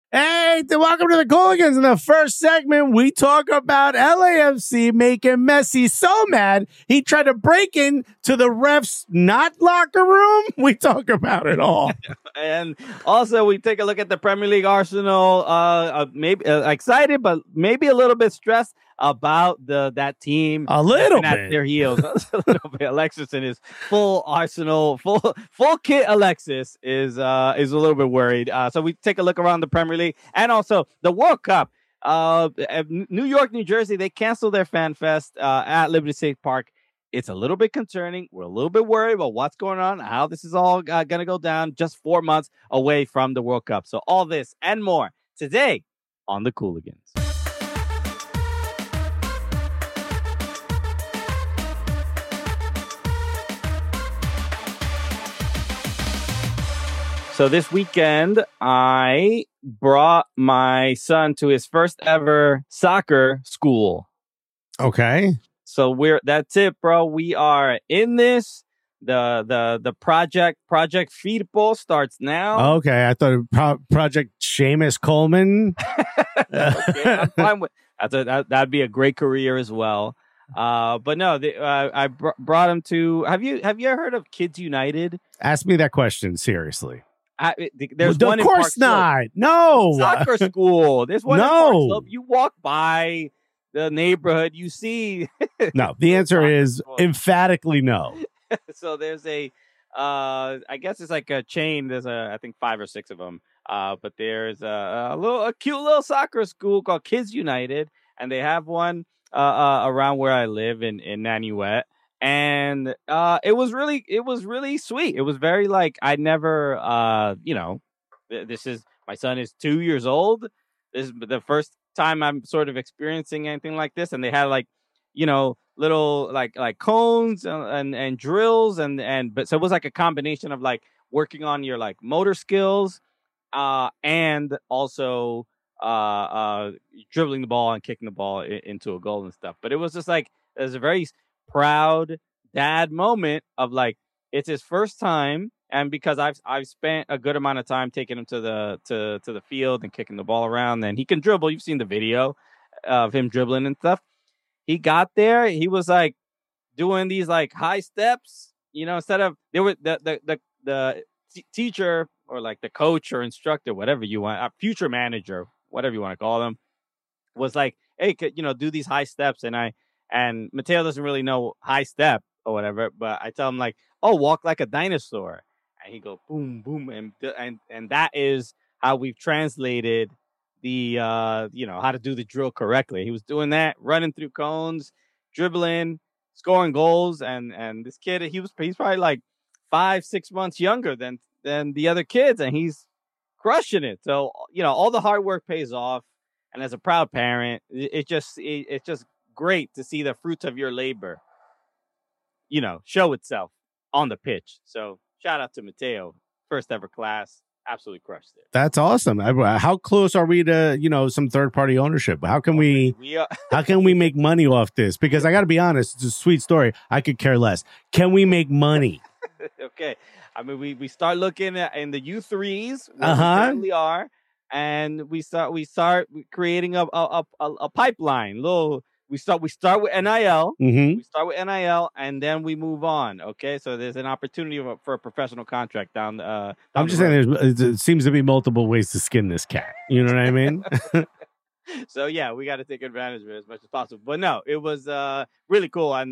Hey, welcome to the Cooligans. In the first segment, we talk about LAFC making Messi so mad he tried to break into the refs' not locker room. We talk about it all. And also, we take a look at the Premier League Arsenal. Maybe excited, but maybe a little bit stressed about that team. A little at bit. their heels. A little bit. Alexis and his full Arsenal, full kit. Alexis is a little bit worried. So we take a look around the Premier League and also the World Cup. New York, New Jersey, they canceled their fan fest at Liberty State Park. It's a little bit concerning. We're a little bit worried about what's going on, how this is all going to go down just 4 months away from the World Cup. So all this and more today on the Cooligans. So this weekend, I brought my son to his first ever soccer school. Okay. So that's it, bro. We are in this. The project Firpo starts now. Okay, I thought Project Seamus Coleman. Okay, I'm fine with that'd be a great career as well. But no, I brought him to. Have you ever heard of Kids United? Ask me that question seriously. There's one. Of course not. No soccer school. There's one. No. In Park Slope. You walk by the neighborhood, you see. No, the answer is emphatically no. So there's I guess it's like a chain. There's I think 5 or 6 of them. But there's a cute little soccer school called Kids United, and they have one around where I live in Nanuet. And it was really sweet. It was very like I never this is my son is 2 years old. This is the first time I'm sort of experiencing anything like this, and they had like little like cones and drills but so it was like a combination of like working on your like motor skills and also dribbling the ball and kicking the ball into a goal and stuff. But it was just like it was a very proud dad moment of like it's his first time, and because I've spent a good amount of time taking him to the field and kicking the ball around, and he can dribble. You've seen the video of him dribbling and stuff. He got there, he was like doing these like high steps, instead of there were the teacher or like the coach or instructor, whatever you want, a future manager, whatever you want to call them, was like, hey, do these high steps. And Mateo doesn't really know high step or whatever, but I tell him like, oh, walk like a dinosaur. And he go boom, boom. And that is how we've translated the, how to do the drill correctly. He was doing that, running through cones, dribbling, scoring goals. And this kid, he's probably like 5-6 months younger than the other kids. And he's crushing it. So, all the hard work pays off. And as a proud parent, it's just great to see the fruits of your labor, show itself on the pitch. So shout out to Mateo, first ever class, absolutely crushed it. That's awesome. How close are we to some third party ownership? How can we how can we make money off this? Because I got to be honest, it's a sweet story. I could care less. Can we make money? Okay, I mean we start looking at in the U3s where we currently are, and we start creating a pipeline. We start with NIL. Mm-hmm. We start with NIL, and then we move on. Okay, so there's an opportunity for a professional contract down. I'm just saying, it seems to be multiple ways to skin this cat. You know what I mean? So yeah, we got to take advantage of it as much as possible. But no, it was really cool, and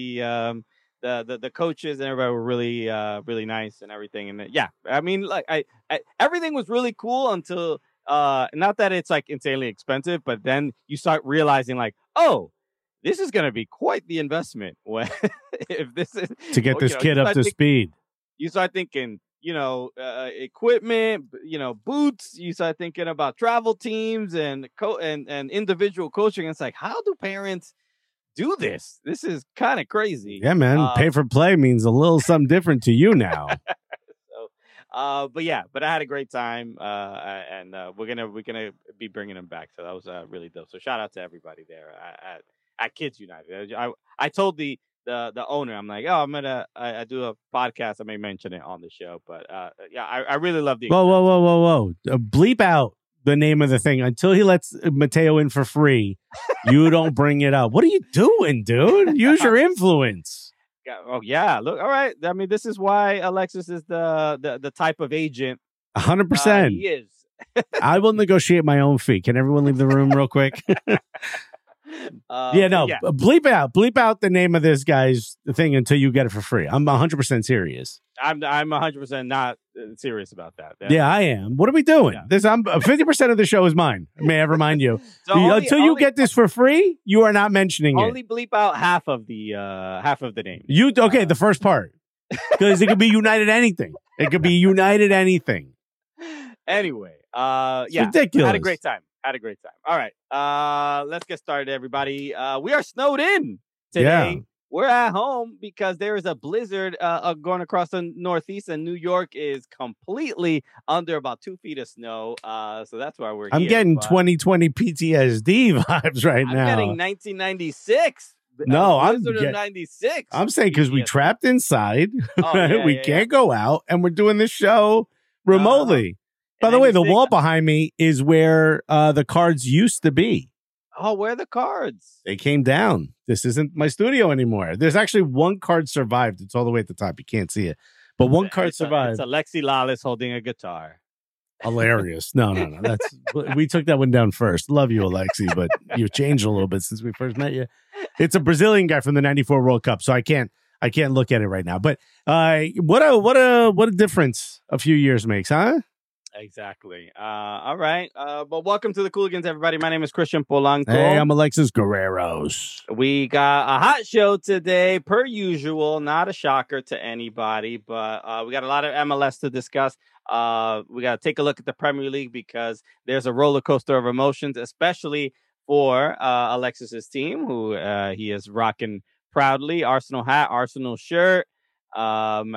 the coaches and everybody were really really nice and everything. And yeah, I mean, like I everything was really cool until. Not that it's like insanely expensive, but then you start realizing like, oh, this is going to be quite the investment. If this is to get this kid up to speed, you start thinking, equipment, boots. You start thinking about travel teams and individual coaching. It's like, how do parents do this? This is kind of crazy. Yeah, man. Pay for play means a little something different to you now. But I had a great time, and we're gonna be bringing him back. So that was really dope. So shout out to everybody there at Kids United. I told the owner, I'm like, oh, I do a podcast. I may mention it on the show, but I really love the. Whoa! Bleep out the name of the thing until he lets Mateo in for free. You don't bring it up. What are you doing, dude? Use your influence. Oh yeah, look. All right. I mean, this is why Alexis is the type of agent 100%. he is. I will negotiate my own fee. Can everyone leave the room real quick? Bleep out the name of this guy's thing until you get it for free. I'm 100% serious. I'm 100% not serious about that. Yeah, I am. What are we doing? Yeah. This 50% of the show is mine. May I remind you? So until you get this for free, you are not mentioning it. Only bleep out half of the name. The first part, because it could be United anything. It could be United anything. Anyway, it's ridiculous. Had a great time. All right, let's get started, everybody. We are snowed in today. Yeah. We're at home because there is a blizzard going across the Northeast, and New York is completely under about 2 feet of snow. So that's why we're here. I'm getting 2020 PTSD vibes right now. I'm getting 1996. No, I'm getting 96. I'm saying because we trapped inside, we can't go out, and we're doing this show remotely. By the way, the wall behind me is where the cards used to be. Oh, where are the cards? They came down. This isn't my studio anymore. There's actually one card survived. It's all the way at the top. You can't see it. But one card survived. It's Alexi Lawless holding a guitar. Hilarious. No. We took that one down first. Love you, Alexi, but you've changed a little bit since we first met you. It's a Brazilian guy from the '94 World Cup, so I can't look at it right now. But what a difference a few years makes, huh? Exactly. All right. But welcome to the Cooligans, everybody. My name is Christian Polanco. Hey, I'm Alexis Guerreros. We got a hot show today, per usual. Not a shocker to anybody, but we got a lot of MLS to discuss. We got to take a look at the Premier League because there's a roller coaster of emotions, especially for Alexis's team, who he is rocking proudly. Arsenal hat, Arsenal shirt. And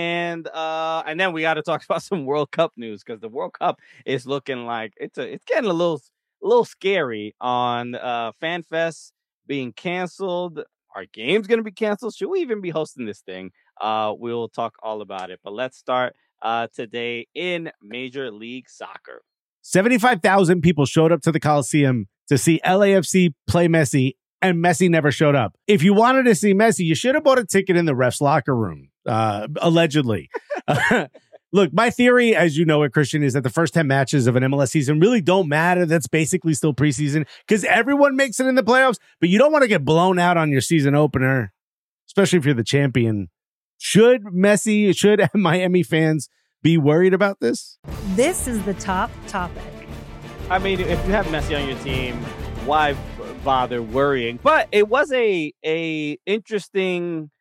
then we got to talk about some World Cup news because the World Cup is looking like it's getting a little scary on FanFest being canceled. Are games going to be canceled? Should we even be hosting this thing? We'll talk all about it. But let's start today in Major League Soccer. 75,000 people showed up to the Coliseum to see LAFC play Messi, and Messi never showed up. If you wanted to see Messi, you should have bought a ticket in the ref's locker room, allegedly. Look, my theory, as you know it, Christian, is that the first 10 matches of an MLS season really don't matter. That's basically still preseason because everyone makes it in the playoffs, but you don't want to get blown out on your season opener, especially if you're the champion. Should Miami fans be worried about this? This is the top topic. I mean, if you have Messi on your team, why bother worrying? But it was a interesting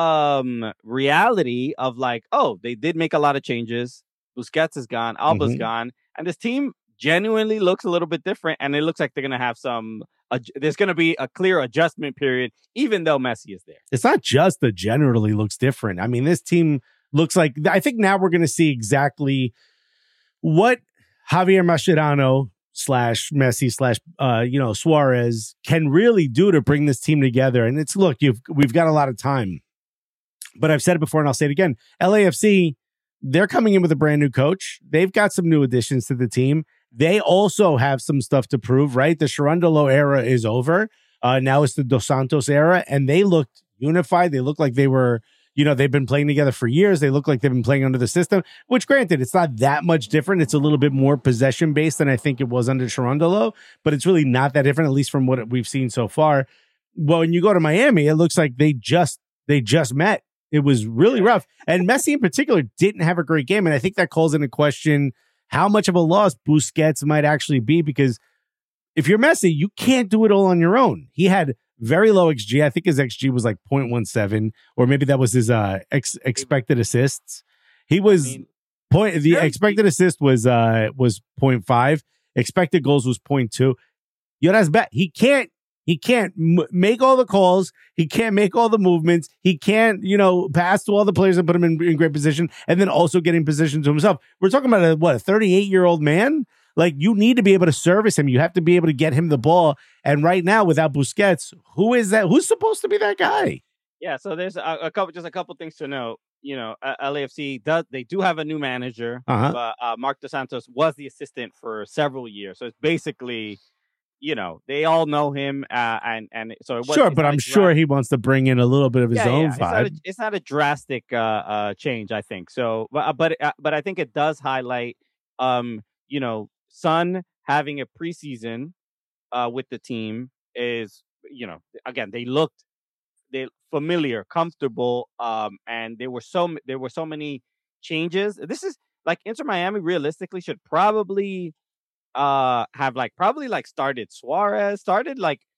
reality of like, oh, they did make a lot of changes. Busquets is gone, Alba's gone, and this team genuinely looks a little bit different, and it looks like they're gonna have there's gonna be a clear adjustment period, even though Messi is there. It's not just that generally looks different. I mean, this team looks like, I think now we're gonna see exactly what Javier Mascherano / Messi / Suarez can really do to bring this team together. And it's, look, we've got a lot of time, but I've said it before and I'll say it again. LAFC, they're coming in with a brand new coach. They've got some new additions to the team. They also have some stuff to prove, right? The Cherundolo era is over. Now it's the Dos Santos era, and they looked unified. They looked like they were, they've been playing together for years. They look like they've been playing under the system, which granted, it's not that much different. It's a little bit more possession based than I think it was under Cherundolo, but it's really not that different, at least from what we've seen so far. Well, when you go to Miami, it looks like they just met. It was really rough. And Messi in particular didn't have a great game. And I think that calls into question how much of a loss Busquets might actually be, because if you're Messi, you can't do it all on your own. He had very low XG. I think his XG was like 0.17, or maybe that was his expected assists. He was the expected assist was 0.5. Expected goals was 0.2. That's bad. He can't make all the calls. He can't make all the movements. He can't, pass to all the players and put them in great position, and then also get in position to himself. We're talking about a 38-year-old man. Like, you need to be able to service him. You have to be able to get him the ball. And right now, without Busquets, who is that? Who's supposed to be that guy? Yeah, so there's a couple things to note. LAFC they do have a new manager, Uh-huh. but Mark Dos Santos was the assistant for several years, so it's basically, they all know him, and so Sure, it's but not I'm a sure he wants to bring in a little bit of his own vibe. It's not a drastic change, I think. So, but I think it does highlight, Son having a preseason with the team is, again, they familiar, comfortable, and there were so many changes. This is like Inter Miami realistically should probably have started Suarez, started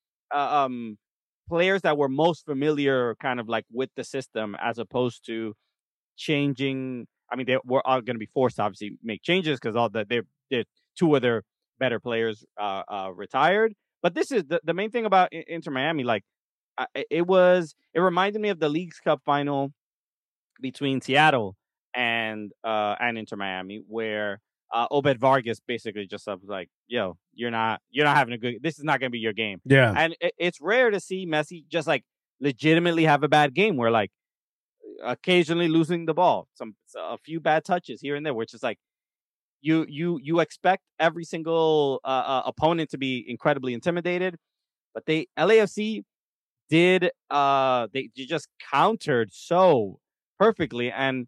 players that were most familiar kind of like with the system, as opposed to changing. I mean, they were all going to be forced to obviously make changes because they're two of their better players retired. But this is the main thing about Inter Miami. Like, it reminded me of the Leagues Cup final between Seattle and Inter Miami, where Obed Vargas basically just was like, "Yo, you're not having a good. This is not going to be your game." Yeah. And it's rare to see Messi just like legitimately have a bad game, where like occasionally losing the ball, a few bad touches here and there, which is like you expect every single opponent to be incredibly intimidated, but LAFC did they just countered so perfectly. And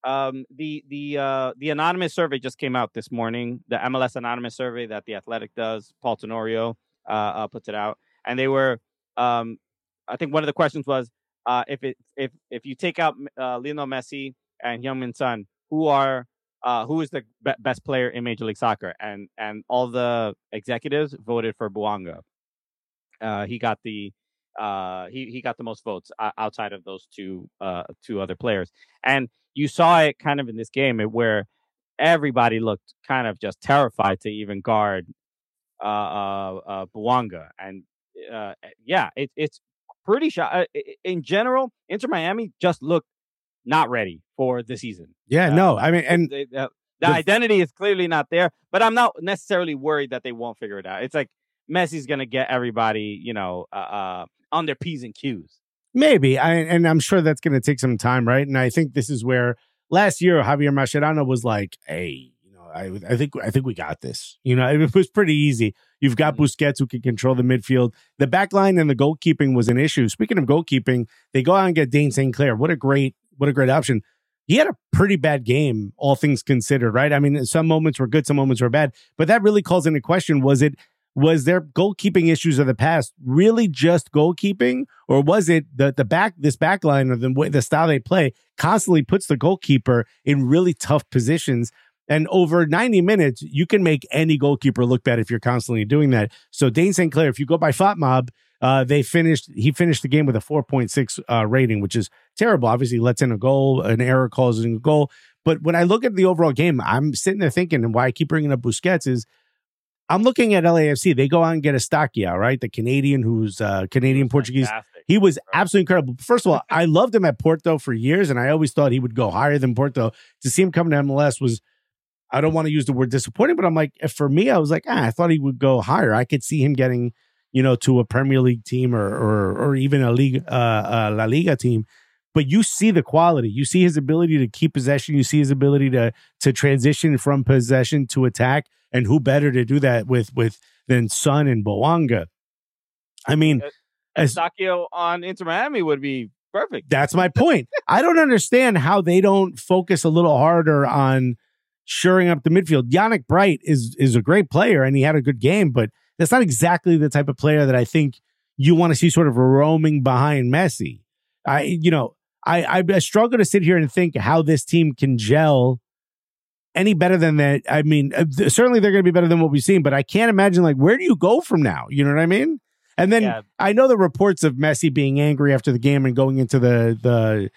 the anonymous survey just came out this morning, the MLS anonymous survey that The Athletic does. Paul Tenorio puts it out, and they were I think one of the questions was if you take out Lionel Messi and Heung-min Son, who is the best player in Major League Soccer, and all the executives voted for Bouanga. He got the he got the most votes outside of those two other players. And you saw it kind of in this game where everybody looked kind of just terrified to even guard Bouanga. And it's pretty in general. Inter Miami just looked not ready for the season. Yeah, no, I mean, and the identity is clearly not there, but I'm not necessarily worried that they won't figure it out. It's like Messi's going to get everybody, on their P's and Q's. Maybe. And I'm sure that's going to take some time, right? And I think this is where last year Javier Mascherano was like, hey, I think we got this. It was pretty easy. You've got Busquets who can control the midfield. The back line and the goalkeeping was an issue. Speaking of goalkeeping, they go out and get Dayne St. Clair. What a great option. He had a pretty bad game, all things considered, right? I mean, some moments were good, some moments were bad, but that really calls into question, was their goalkeeping issues of the past really just goalkeeping, or was it this back line, or the style they play constantly puts the goalkeeper in really tough positions? And over 90 minutes, you can make any goalkeeper look bad if you're constantly doing that. So Dayne St. Clair, if you go by FotMob, he finished the game with a 4.6 rating, which is terrible. Obviously, lets in a goal, an error causing a goal. But when I look at the overall game, I'm sitting there thinking, and why I keep bringing up Busquets is, I'm looking at LAFC. They go out and get Eustáquio, right? The Canadian, who's Canadian Portuguese. Fantastic. He was absolutely incredible. First of all, I loved him at Porto for years, and I always thought he would go higher than Porto. To see him come to MLS was, I don't want to use the word disappointing, but I'm like, for me, I was like, I thought he would go higher. I could see him getting, to a Premier League team or even a La Liga team. But you see the quality. You see his ability to keep possession. You see his ability to transition from possession to attack. And who better to do that with than Son and Bouanga? I mean, Eustáquio on Inter Miami would be perfect. That's my point. I don't understand how they don't focus a little harder on shoring up the midfield. Yannick Bright is a great player, and he had a good game, but that's not exactly the type of player that I think you want to see sort of roaming behind Messi. I struggle to sit here and think how this team can gel any better than that. I mean, certainly they're going to be better than what we've seen, but I can't imagine, like, where do you go from now? You know what I mean? And then I know the reports of Messi being angry after the game and going into the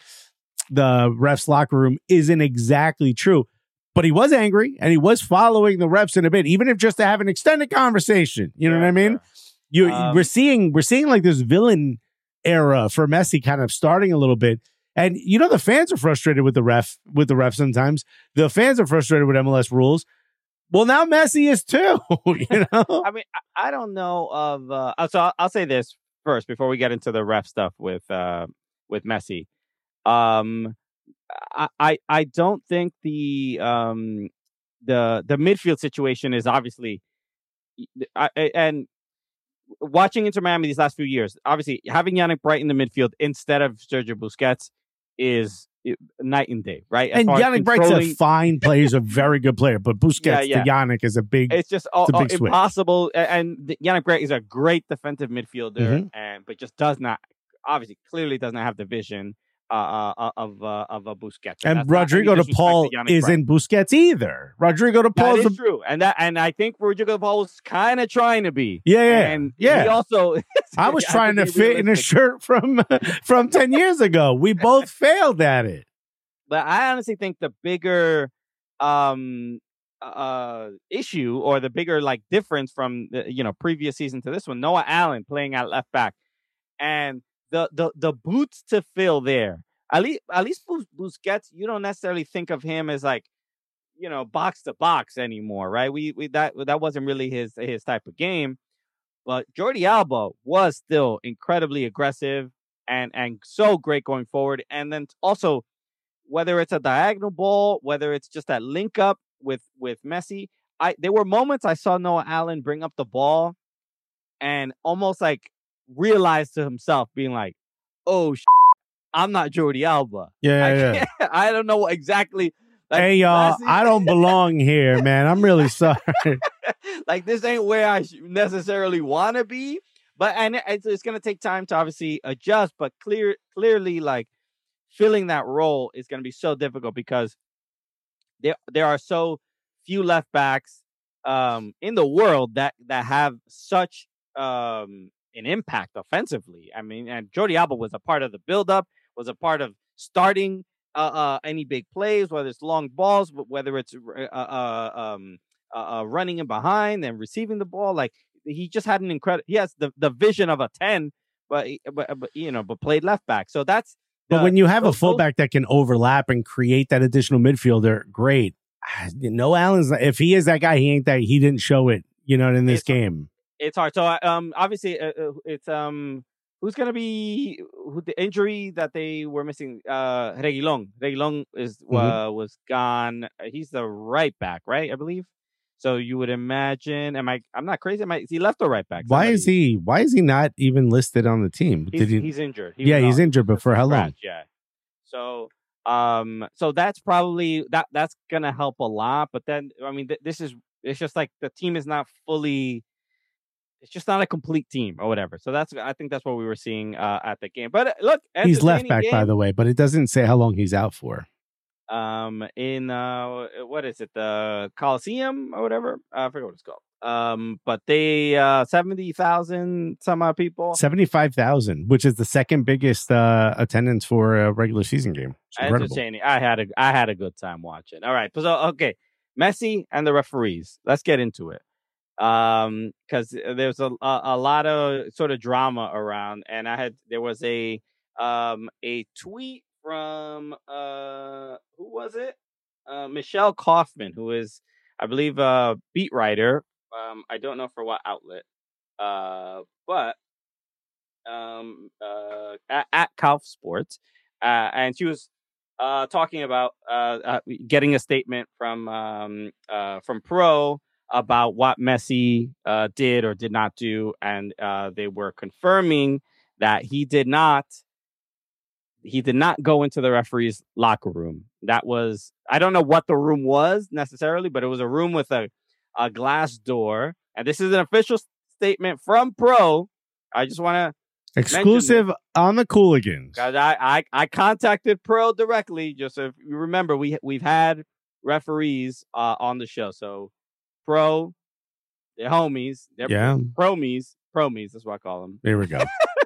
refs locker room isn't exactly true. But he was angry, and he was following the refs in a bit, even if just to have an extended conversation. You know what I mean? We're seeing like this villain era for Messi kind of starting a little bit. And the fans are frustrated with the ref sometimes. The fans are frustrated with MLS rules. Well, now Messi is too. I mean, I don't know of. So I'll say this first before we get into the ref stuff with Messi. I don't think the midfield situation is obviously, and watching Inter Miami these last few years, obviously having Yannick Bright in the midfield instead of Sergio Busquets is night and day, right? And Yannick Bright's a fine player. He's a very good player, but Busquets to Yannick is a big. It's just impossible. And Yannick Bright is a great defensive midfielder, but just clearly doesn't have the vision of a Busquets. And Rodrigo de Paul isn't Busquets either. Rodrigo de Paul is true, and I think Rodrigo de Paul was kind of trying to be. And he also. I was trying to fit in a shirt from 10 years ago. We both failed at it. But I honestly think the bigger issue, or the bigger difference from the previous season to this one, Noah Allen playing at left back, and the boots to fill there. At least Busquets, you don't necessarily think of him as box to box anymore, right? That wasn't really his type of game. But Jordi Alba was still incredibly aggressive and so great going forward. And then also, whether it's a diagonal ball, whether it's just that link up with Messi, there were moments I saw Noah Allen bring up the ball and almost realized to himself, being like, "Oh, I'm not Jordi Alba." Yeah. I don't know exactly. Hey, y'all, I don't belong here, man. I'm really sorry. This ain't where I necessarily want to be. But it's going to take time to obviously adjust. But clearly, filling that role is going to be so difficult because there are so few left backs in the world that have such an impact offensively. I mean, and Jordi Alba was a part of the buildup, was a part of starting any big plays, whether it's long balls, whether it's running in behind and receiving the ball. He just had an incredible. He has the vision of a 10, but played left back. So that's. But when you have a fullback that can overlap and create that additional midfielder, great. No, Allen's. If he is that guy, he ain't that. He didn't show it. In this game. It's hard. So obviously it's who's going to be the injury that they were missing? Reguilón. Reguilón was gone. He's the right back, right? I believe. So you would imagine. I'm not crazy. Is he left or right back? Why is he not even listed on the team? He's injured. He's injured, but for how long? Yeah. So that's probably that's going to help a lot. But then it's just the team is not fully. It's just not a complete team or whatever. So I think that's what we were seeing at the game. But look, he's left back, by the way, but it doesn't say how long he's out for. In what is it, the Coliseum or whatever? I forget what it's called. But they 70,000 some odd people, 75,000, which is the second biggest attendance for a regular season game. Entertaining. I had a good time watching. All right, so okay, Messi and the referees. Let's get into it. Because there's a lot of sort of drama around, and there was a tweet from who was it? Michelle Kaufman, who is, I believe, a beat writer. I don't know for what outlet, but at Kauf Sports, and she was talking about getting a statement from Pro about what Messi did or did not do, and they were confirming that he did not go into the referee's locker room. That was, I don't know what the room was necessarily, but it was a room with a glass door, and this is an official statement from Pro. I just want to exclusive on the Cooligans. Guys, I contacted Pro directly. Just so if you remember, we've had referees on the show, so Pro, they're homies. They're promies. That's what I call them. There we go.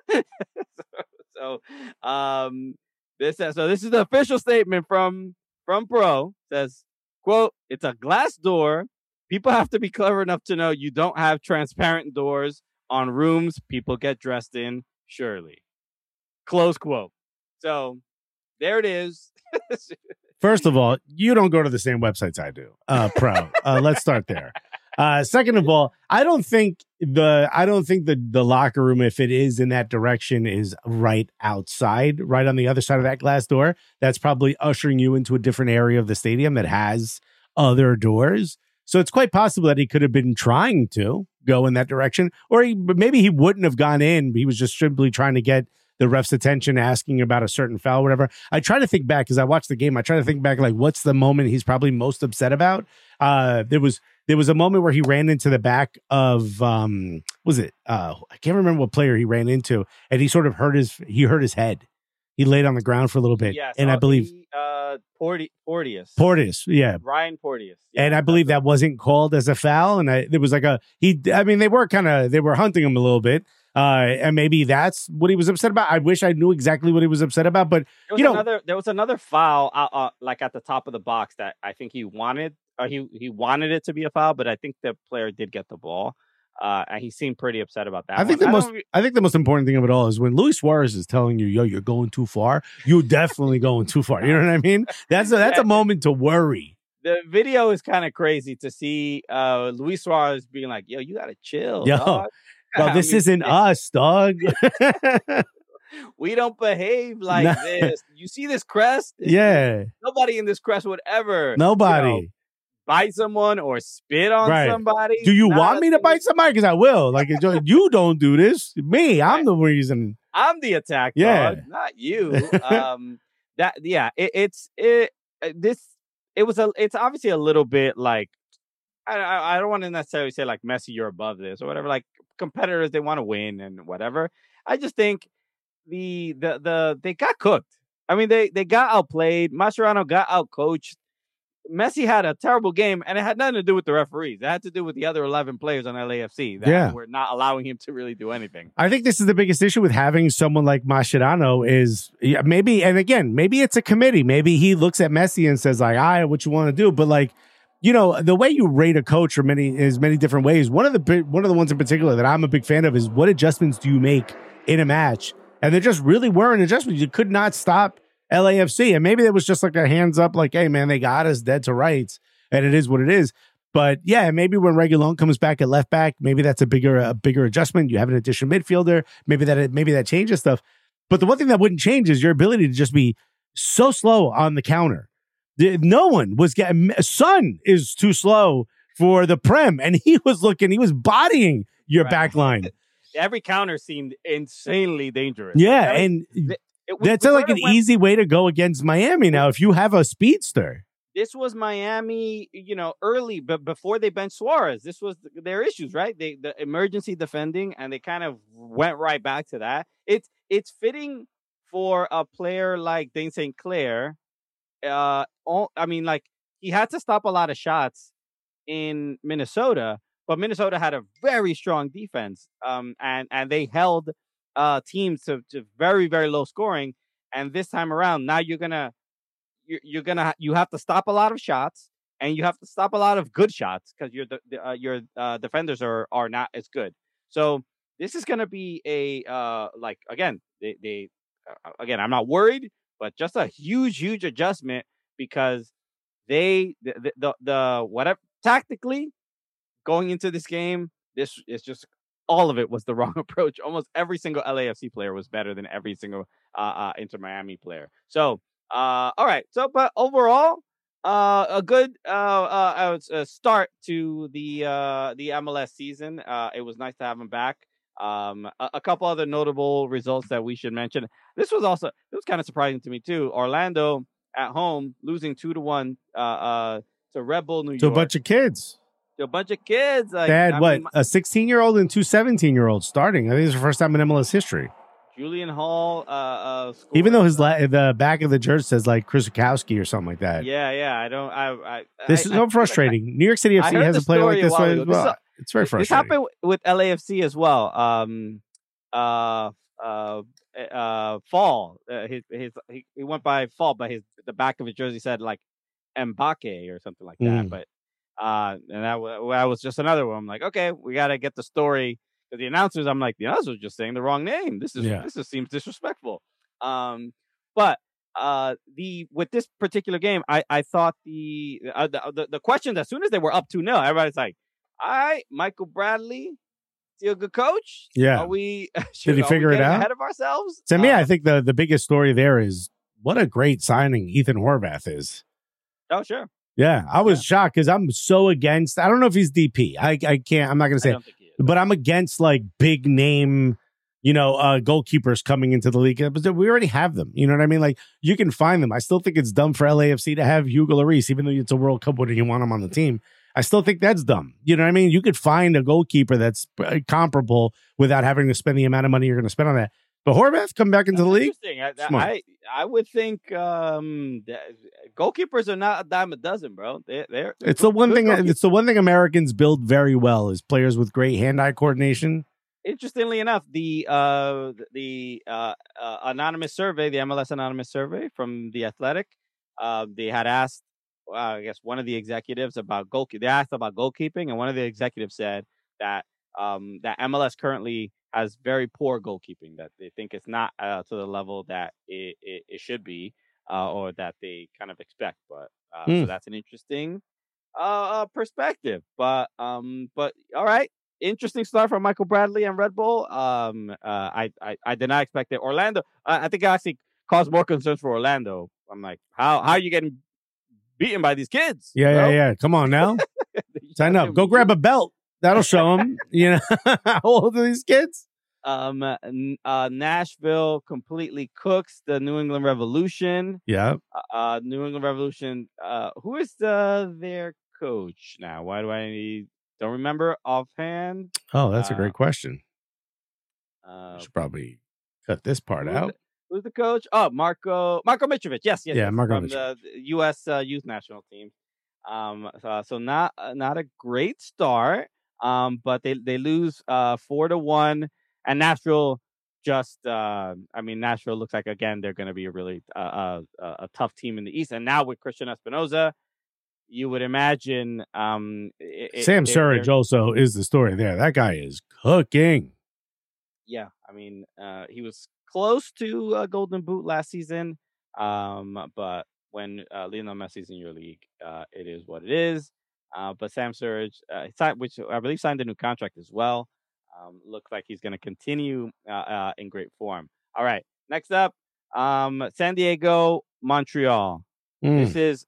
So this is the official statement from Pro. It says, quote, "It's a glass door. People have to be clever enough to know you don't have transparent doors on rooms people get dressed in, surely." Close quote. So there it is. First of all, you don't go to the same websites I do, Pro. Let's start there. Second of all, I don't think the locker room, if it is in that direction, is right outside, right on the other side of that glass door. That's probably ushering you into a different area of the stadium that has other doors. So it's quite possible that he could have been trying to go in that direction, or maybe he wouldn't have gone in. He was just simply trying to get the ref's attention, asking about a certain foul, whatever. I try to think back, because I watched the game. I try to think back, like, what's the moment he's probably most upset about? There was a moment where he ran into the back of, I can't remember what player he ran into, and he sort of hurt his head. He laid on the ground for a little bit. Yes, and I believe Porteous, yeah. Ryan Porteous. Yeah, and I believe that wasn't called as a foul. And there was like they were hunting him a little bit. And maybe that's what he was upset about. I wish I knew exactly what he was upset about, but there was another foul, like at the top of the box that I think he wanted. He wanted it to be a foul, but I think the player did get the ball. And he seemed pretty upset about that. I think the most important thing of it all is when Luis Suarez is telling you, "Yo, you're going too far." You're definitely going too far. You know what I mean? That's a moment to worry. The video is kind of crazy to see Luis Suarez being like, "Yo, you gotta chill, dog." Well, this isn't us, dog. We don't behave like this. You see this crest? Yeah. Nobody in this crest would ever. Bite someone or spit on somebody. Do you want me to bite somebody? Because I will. Like, you don't do this. Me, I'm the reason. I'm the attack dog, not you. It's obviously a little bit like, I don't want to necessarily say like Messi, you're above this or whatever. Like, competitors, they want to win and whatever. I just think they got cooked. I mean, they got outplayed. Mascherano got outcoached. Messi had a terrible game, and it had nothing to do with the referees. It had to do with the other 11 players on LAFC that were not allowing him to really do anything. I think this is the biggest issue with having someone like Mascherano is maybe it's a committee. Maybe he looks at Messi and says, like, what you want to do? But like, the way you rate a coach is many different ways. One of the ones in particular that I'm a big fan of is, what adjustments do you make in a match? And there just really weren't adjustments. You could not stop LAFC, and maybe there was just like a hands up, like, hey man, they got us dead to rights, and it is what it is. But yeah, maybe when Reguilón comes back at left back, maybe that's a bigger adjustment. You have an additional midfielder, maybe that changes stuff. But the one thing that wouldn't change is your ability to just be so slow on the counter. No one was getting. Son is too slow for the Prem, and he was bodying your back line. Every counter seemed insanely dangerous. Yeah, that's like an easy way to go against Miami now if you have a speedster. This was Miami, early, but before they benched Suarez. This was their issues, right? The emergency defending, and they kind of went right back to that. It's fitting for a player like Dayne St. Clair. He had to stop a lot of shots in Minnesota, but Minnesota had a very strong defense, and they held teams to very, very low scoring. And this time around, now you have to stop a lot of shots, and you have to stop a lot of good shots because your defenders are not as good. So this is gonna be again, I'm not worried, but just a huge adjustment, because whatever tactically going into this game, this is just all of it was the wrong approach. Almost every single LAFC player was better than every single Inter Miami player. So all right. So, but overall, a good start to the MLS season. It was nice to have him back. A couple other notable results that we should mention. It was kind of surprising to me too. Orlando at home losing 2-1 to Red Bull New York. To a bunch of kids. A 16-year-old and 2 17-year-olds starting. I think it's the first time in MLS history. Julian Hall, scored. Even though the back of the jersey says like Krzyzewski or something like that. Yeah. This is so frustrating. New York City FC has a player like this way as well. It's very frustrating. This happened with LAFC as well. Fall. He went by Fall, but the back of his jersey said like Mbake or something like that. But and that was just another one. I'm like, okay, we got to get the story. Because the announcers was just saying the wrong name. This seems disrespectful. But with this particular game, I thought the question, as soon as they were up 2-0, everybody's like, All right, Michael Bradley, still a good coach. Yeah. Are we? Did he figure it out? Ahead of ourselves? To me, I think the biggest story there is what a great signing Ethan Horvath is. Oh, sure. Yeah, I was shocked because I'm so against. I don't know if he's DP. I can't. I'm not going to say. I don't think he is. But I'm against like big name, goalkeepers coming into the league. But we already have them. You know what I mean? Like you can find them. I still think it's dumb for LAFC to have Hugo Lloris, even though it's a World Cup winner. You want him on the team. I still think that's dumb. You know what I mean? You could find a goalkeeper that's comparable without having to spend the amount of money you're going to spend on that. But Horvath come back into the league. I would think goalkeepers are not a dime a dozen, bro. It's the one thing. It's the one thing Americans build very well is players with great hand-eye coordination. Interestingly enough, the anonymous survey, the MLS anonymous survey from The Athletic, they had asked, I guess, one of the executives about goalkeeping. They asked about goalkeeping, and one of the executives said that that MLS currently has very poor goalkeeping, that they think it's not to the level that it should be or that they kind of expect. But so that's an interesting perspective. But all right. Interesting start from Michael Bradley and Red Bull. I did not expect it. Orlando, I think it actually caused more concerns for Orlando. I'm like, how are you getting beaten by these kids? Yeah. Come on now. Sign up. Go grab a belt. That'll show them, how old are these kids? Nashville completely cooks the New England Revolution. Yeah. New England Revolution. Who is their coach now? Why do I don't remember offhand? Oh, that's a great question. Should probably cut this part out. Who's the coach? Oh, Marko Mitrovic. Yes. Yeah, Marko from the U.S. youth national team. So not a great start. But they lose 4-1, and Nashville just Nashville looks like again they're going to be a really a tough team in the East, and now with Christian Espinoza, you would imagine Sam Surridge also is the story there. That guy is cooking. Yeah, he was close to a Golden Boot last season, but when Lionel Messi's in your league, it is what it is. But Sam Surridge, which I believe signed a new contract as well, looks like he's going to continue in great form. All right, next up, San Diego, Montreal. This is,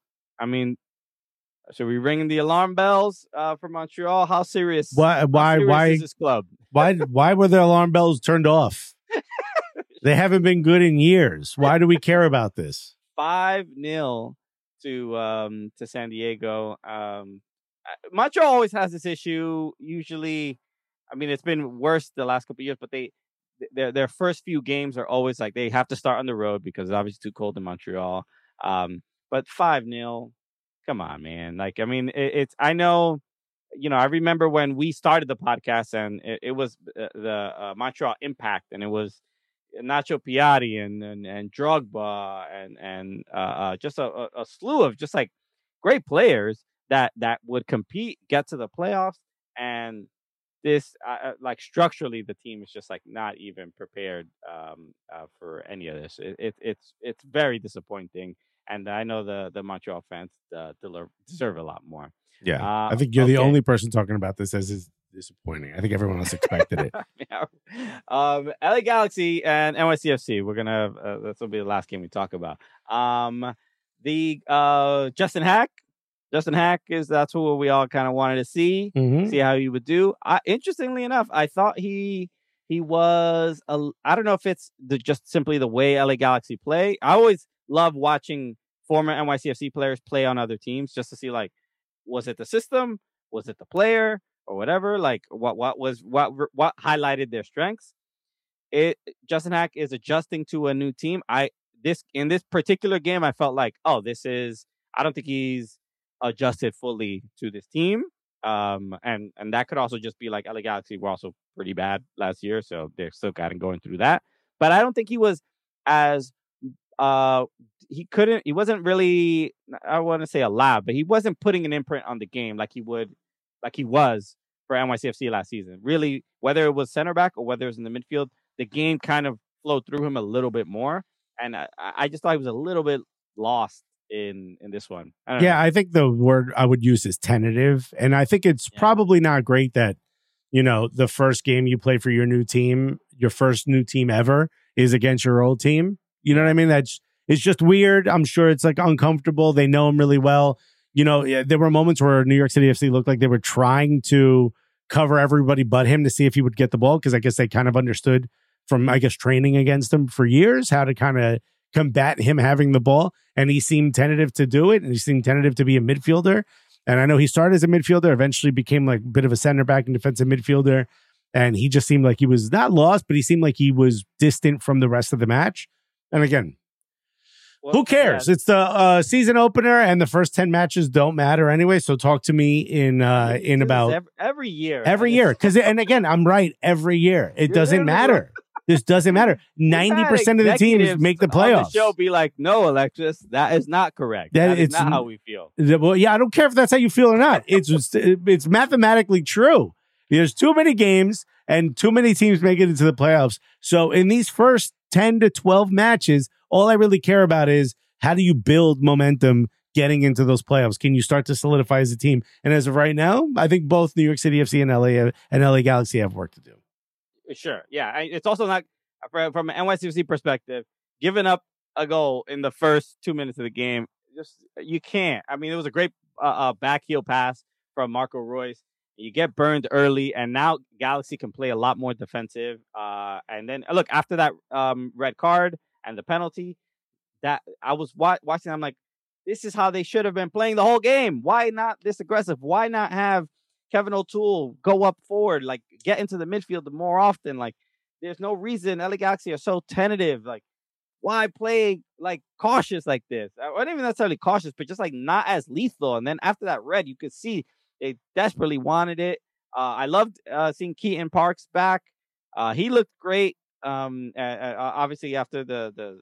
should we ring the alarm bells for Montreal? How serious? Why is this club? Why were the alarm bells turned off? They haven't been good in years. Why do we care about this? 5-0 to San Diego. Montreal always has this issue. Usually, it's been worse the last couple of years, but their first few games are always like they have to start on the road because it's obviously too cold in Montreal. But 5-0, come on, man. It's I know, I remember when we started the podcast and it was the Montreal Impact, and it was Nacho Piatti and Drogba and just a slew of just like great players that would compete, get to the playoffs, and this structurally the team is just like not even prepared for any of this. It's very disappointing, and I know the Montreal fans deserve a lot more. Yeah, I think you're the only person talking about this as is disappointing. I think everyone else expected it. LA Galaxy and NYCFC. We're gonna this will be the last game we talk about. The Justin Hack. Justin Hack that's what we all kind of wanted to see how he would do. Interestingly enough, I thought he was I don't know if it's just simply the way LA Galaxy play. I always love watching former NYCFC players play on other teams just to see was it the system, was it the player, or whatever. What highlighted their strengths. Justin Hack is adjusting to a new team. In this particular game, I felt like, I don't think he's adjusted fully to this team. And that could also just be like LA Galaxy were also pretty bad last year, so they're still kind of going through that. But I don't think he was as he wasn't really, I want to say allowed, but he wasn't putting an imprint on the game like he was for NYCFC last season. Really, whether it was center back or whether it was in the midfield, the game kind of flowed through him a little bit more. And I just thought he was a little bit lost in this one. I don't know. Yeah, I think the word I would use is tentative. And I think it's probably not great that, the first game you play for your new team, your first new team ever, is against your old team. You know what I mean? It's just weird. I'm sure it's like uncomfortable. They know him really well. There were moments where New York City FC looked like they were trying to cover everybody but him to see if he would get the ball, because I guess they kind of understood from, training against him for years how to kind of combat him having the ball. And he seemed tentative to do it, and he seemed tentative to be a midfielder. And I know he started as a midfielder, eventually became like a bit of a center back and defensive midfielder. And he just seemed like he was not lost, but he seemed like he was distant from the rest of the match. And again, who cares? Yeah. It's the season opener, and the first 10 matches don't matter anyway. So talk to me in about every year. Every year, and again, I'm right. Every year, it doesn't matter. This doesn't matter. 90% of the teams make the playoffs. On the show be like, no, Alexis, that is not correct. That is not how we feel. Well, yeah, I don't care if that's how you feel or not. It's just, it's mathematically true. There's too many games and too many teams make it into the playoffs. So in these first 10 to 12 matches, all I really care about is how do you build momentum getting into those playoffs? Can you start to solidify as a team? And as of right now, I think both New York City FC and LA Galaxy have work to do. Sure. Yeah. It's also not, from an NYCFC perspective, giving up a goal in the first 2 minutes of the game. You can't. I mean, it was a great back heel pass from Marco Reus. You get burned early, and now Galaxy can play a lot more defensive. And then, look, after that red card and the penalty, that I was watching, I'm like, this is how they should have been playing the whole game. Why not this aggressive? Why not have Kevin O'Toole go up forward, like get into the midfield more often? Like, there's no reason LA Galaxy are so tentative. Like, why play like cautious like this? Not even necessarily cautious, but just like not as lethal. And then after that red, you could see they desperately wanted it. I loved seeing Keaton Parks back. He looked great. Obviously after the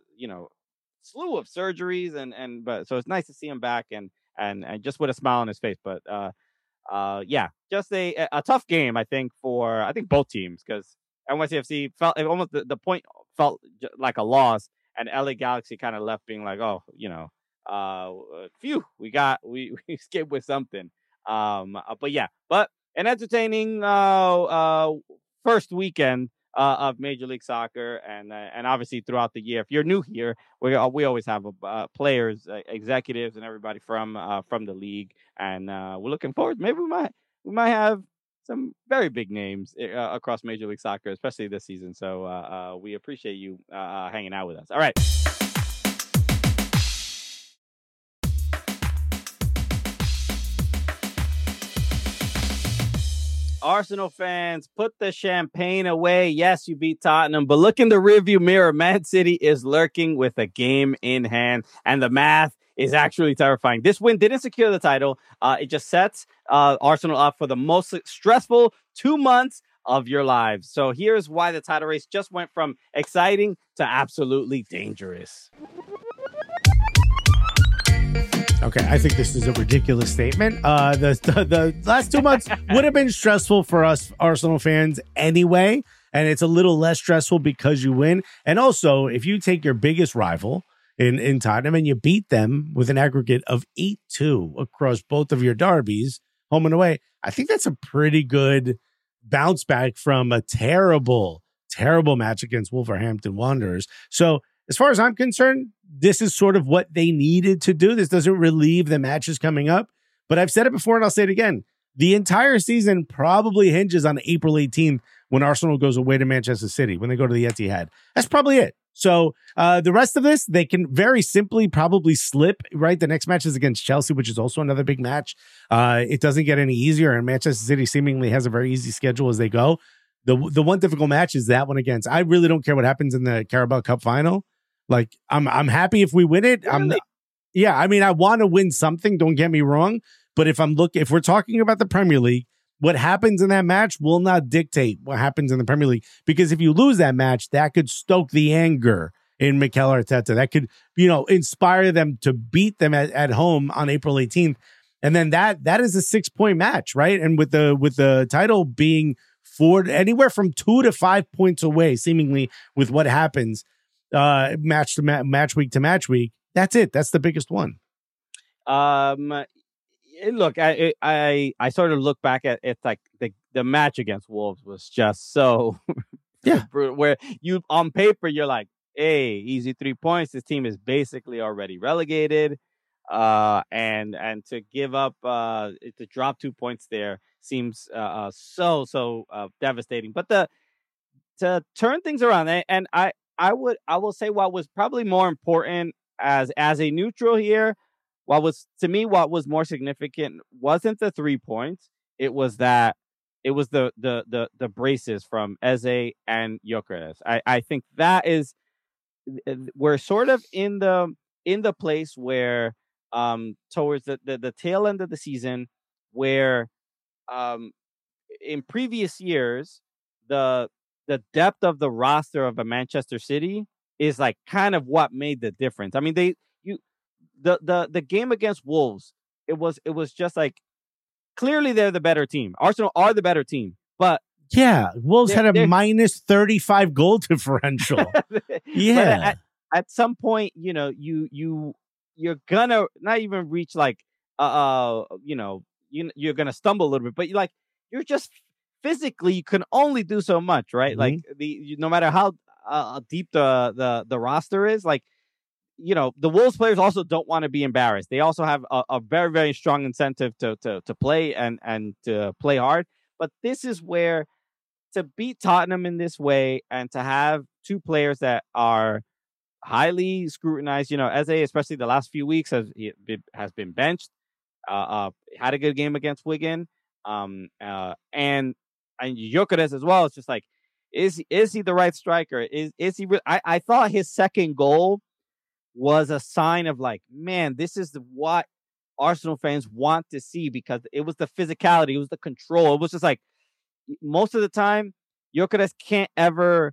slew of surgeries but so it's nice to see him back and just with a smile on his face. But just a tough game, I think, for both teams, because NYCFC felt almost the point felt like a loss, and LA Galaxy kind of left being like, phew, we escaped with something. But an entertaining first weekend of Major League Soccer, and obviously throughout the year. If you're new here, we always have players, executives, and everybody from the league, and we're looking forward. Maybe we might have some very big names across Major League Soccer, especially this season. So we appreciate you hanging out with us. All right. Arsenal fans, put the champagne away. Yes, you beat Tottenham, but look in the rearview mirror. Man City is lurking with a game in hand, and the math is actually terrifying. This win didn't secure the title. It just sets Arsenal up for the most stressful 2 months of your lives. So here's why the title race just went from exciting to absolutely dangerous. Okay, I think this is a ridiculous statement. The last 2 months would have been stressful for us Arsenal fans anyway, and it's a little less stressful because you win. And also, if you take your biggest rival in Tottenham and you beat them with an aggregate of 8-2 across both of your derbies, home and away, I think that's a pretty good bounce back from a terrible, terrible match against Wolverhampton Wanderers. So as far as I'm concerned, this is sort of what they needed to do. This doesn't relieve the matches coming up, but I've said it before and I'll say it again. The entire season probably hinges on April 18th when Arsenal goes away to Manchester City, when they go to the Etihad. That's probably it. So the rest of this, they can very simply probably slip, right? The next match is against Chelsea, which is also another big match. It doesn't get any easier, and Manchester City seemingly has a very easy schedule as they go. The one difficult match is that one against. I really don't care what happens in the Carabao Cup final. Like, I'm happy if we win it. Really? I want to win something. Don't get me wrong. But if we're talking about the Premier League, what happens in that match will not dictate what happens in the Premier League. Because if you lose that match, that could stoke the anger in Mikel Arteta. That could, inspire them to beat them at home on April 18th. And then that is a 6-point match, right? And with the title being anywhere from 2 to 5 points away, seemingly, with what happens match week to match week, that's it. That's the biggest one. Look, I sort of look back at it like the match against Wolves was just so brutal. Where you on paper you're like, hey, easy 3 points. This team is basically already relegated. And to give up to drop 2 points there seems so devastating. But to turn things around, and I will say what was probably more important as a neutral here, what was more significant wasn't the 3 points. It was the braces from Eze and Gyökeres. I think that is, we're sort of in the place where towards the tail end of the season, where in previous years the depth of the roster of a Manchester City is like kind of what made the difference. I mean, the game against Wolves, it was just like, clearly they're the better team. Arsenal are the better team, but yeah, Wolves had a minus 35 goal differential. Yeah, at some point, you're gonna not even reach like you're gonna stumble a little bit, but you're just physically, you can only do so much, right? Mm-hmm. Like no matter how deep the roster is, like, the Wolves players also don't want to be embarrassed. They also have a very, very strong incentive to play and to play hard. But this is where, to beat Tottenham in this way and to have two players that are highly scrutinized, Eze, especially the last few weeks, has been benched. Had a good game against Wigan, and Gyökeres as well. It's just like, is he the right striker? Is he? I thought his second goal was a sign of like, man, this is what Arsenal fans want to see, because it was the physicality, it was the control. It was just like, most of the time, Gyökeres can't ever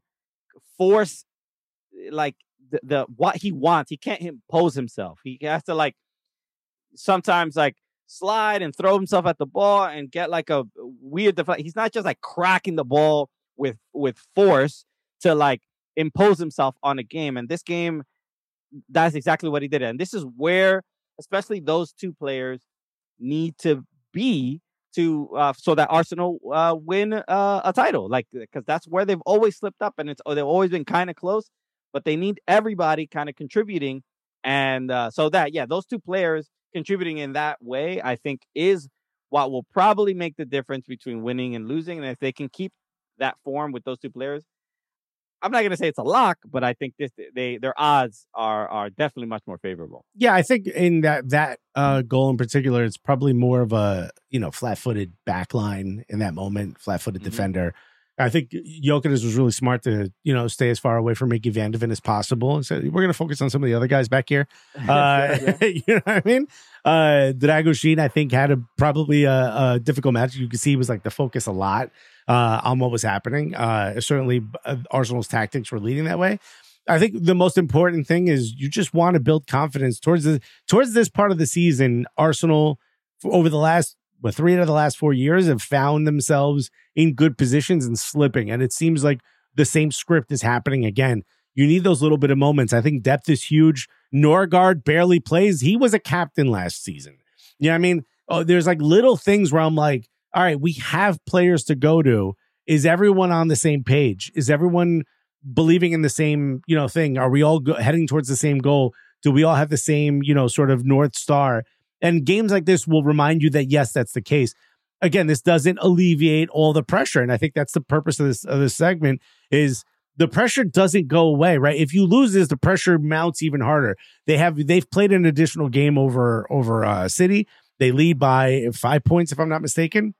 force like the what he wants. He can't impose himself. He has to like sometimes like slide and throw himself at the ball and get like a weird deflection. He's not just like cracking the ball with force to like impose himself on a game. And this game, that's exactly what he did. And this is where, especially those two players need to be to so that Arsenal win a title, like, because that's where they've always slipped up, and they've always been kind of close, but they need everybody kind of contributing. And so that, yeah, those two players contributing in that way, I think, is what will probably make the difference between winning and losing. And if they can keep that form with those two players, I'm not going to say it's a lock, but I think their odds are definitely much more favorable. Yeah, I think in that goal in particular, it's probably more of a flat-footed back line in that moment, flat-footed defender. I think Gyökeres was really smart to stay as far away from Mickey Van de Ven as possible, and said, we're going to focus on some of the other guys back here. You know what I mean? Dragoshin, I think, had probably a difficult match. You could see he was like the focus a lot on what was happening. Certainly, Arsenal's tactics were leading that way. I think the most important thing is you just want to build confidence towards this part of the season. Arsenal, over the last 3 out of the last 4 years, have found themselves in good positions and slipping. And it seems like the same script is happening again. You need those little bit of moments. I think depth is huge. Norgard barely plays. He was a captain last season. You know what I mean? There's like little things where I'm like, all right, we have players to go to. Is everyone on the same page? Is everyone believing in the same, thing? Are we all heading towards the same goal? Do we all have the same, sort of North Star? And games like this will remind you that, yes, that's the case. Again, this doesn't alleviate all the pressure. And I think that's the purpose of this segment, is the pressure doesn't go away, right? If you lose this, the pressure mounts even harder. They've played an additional game over City. They lead by 5 points, if I'm not mistaken.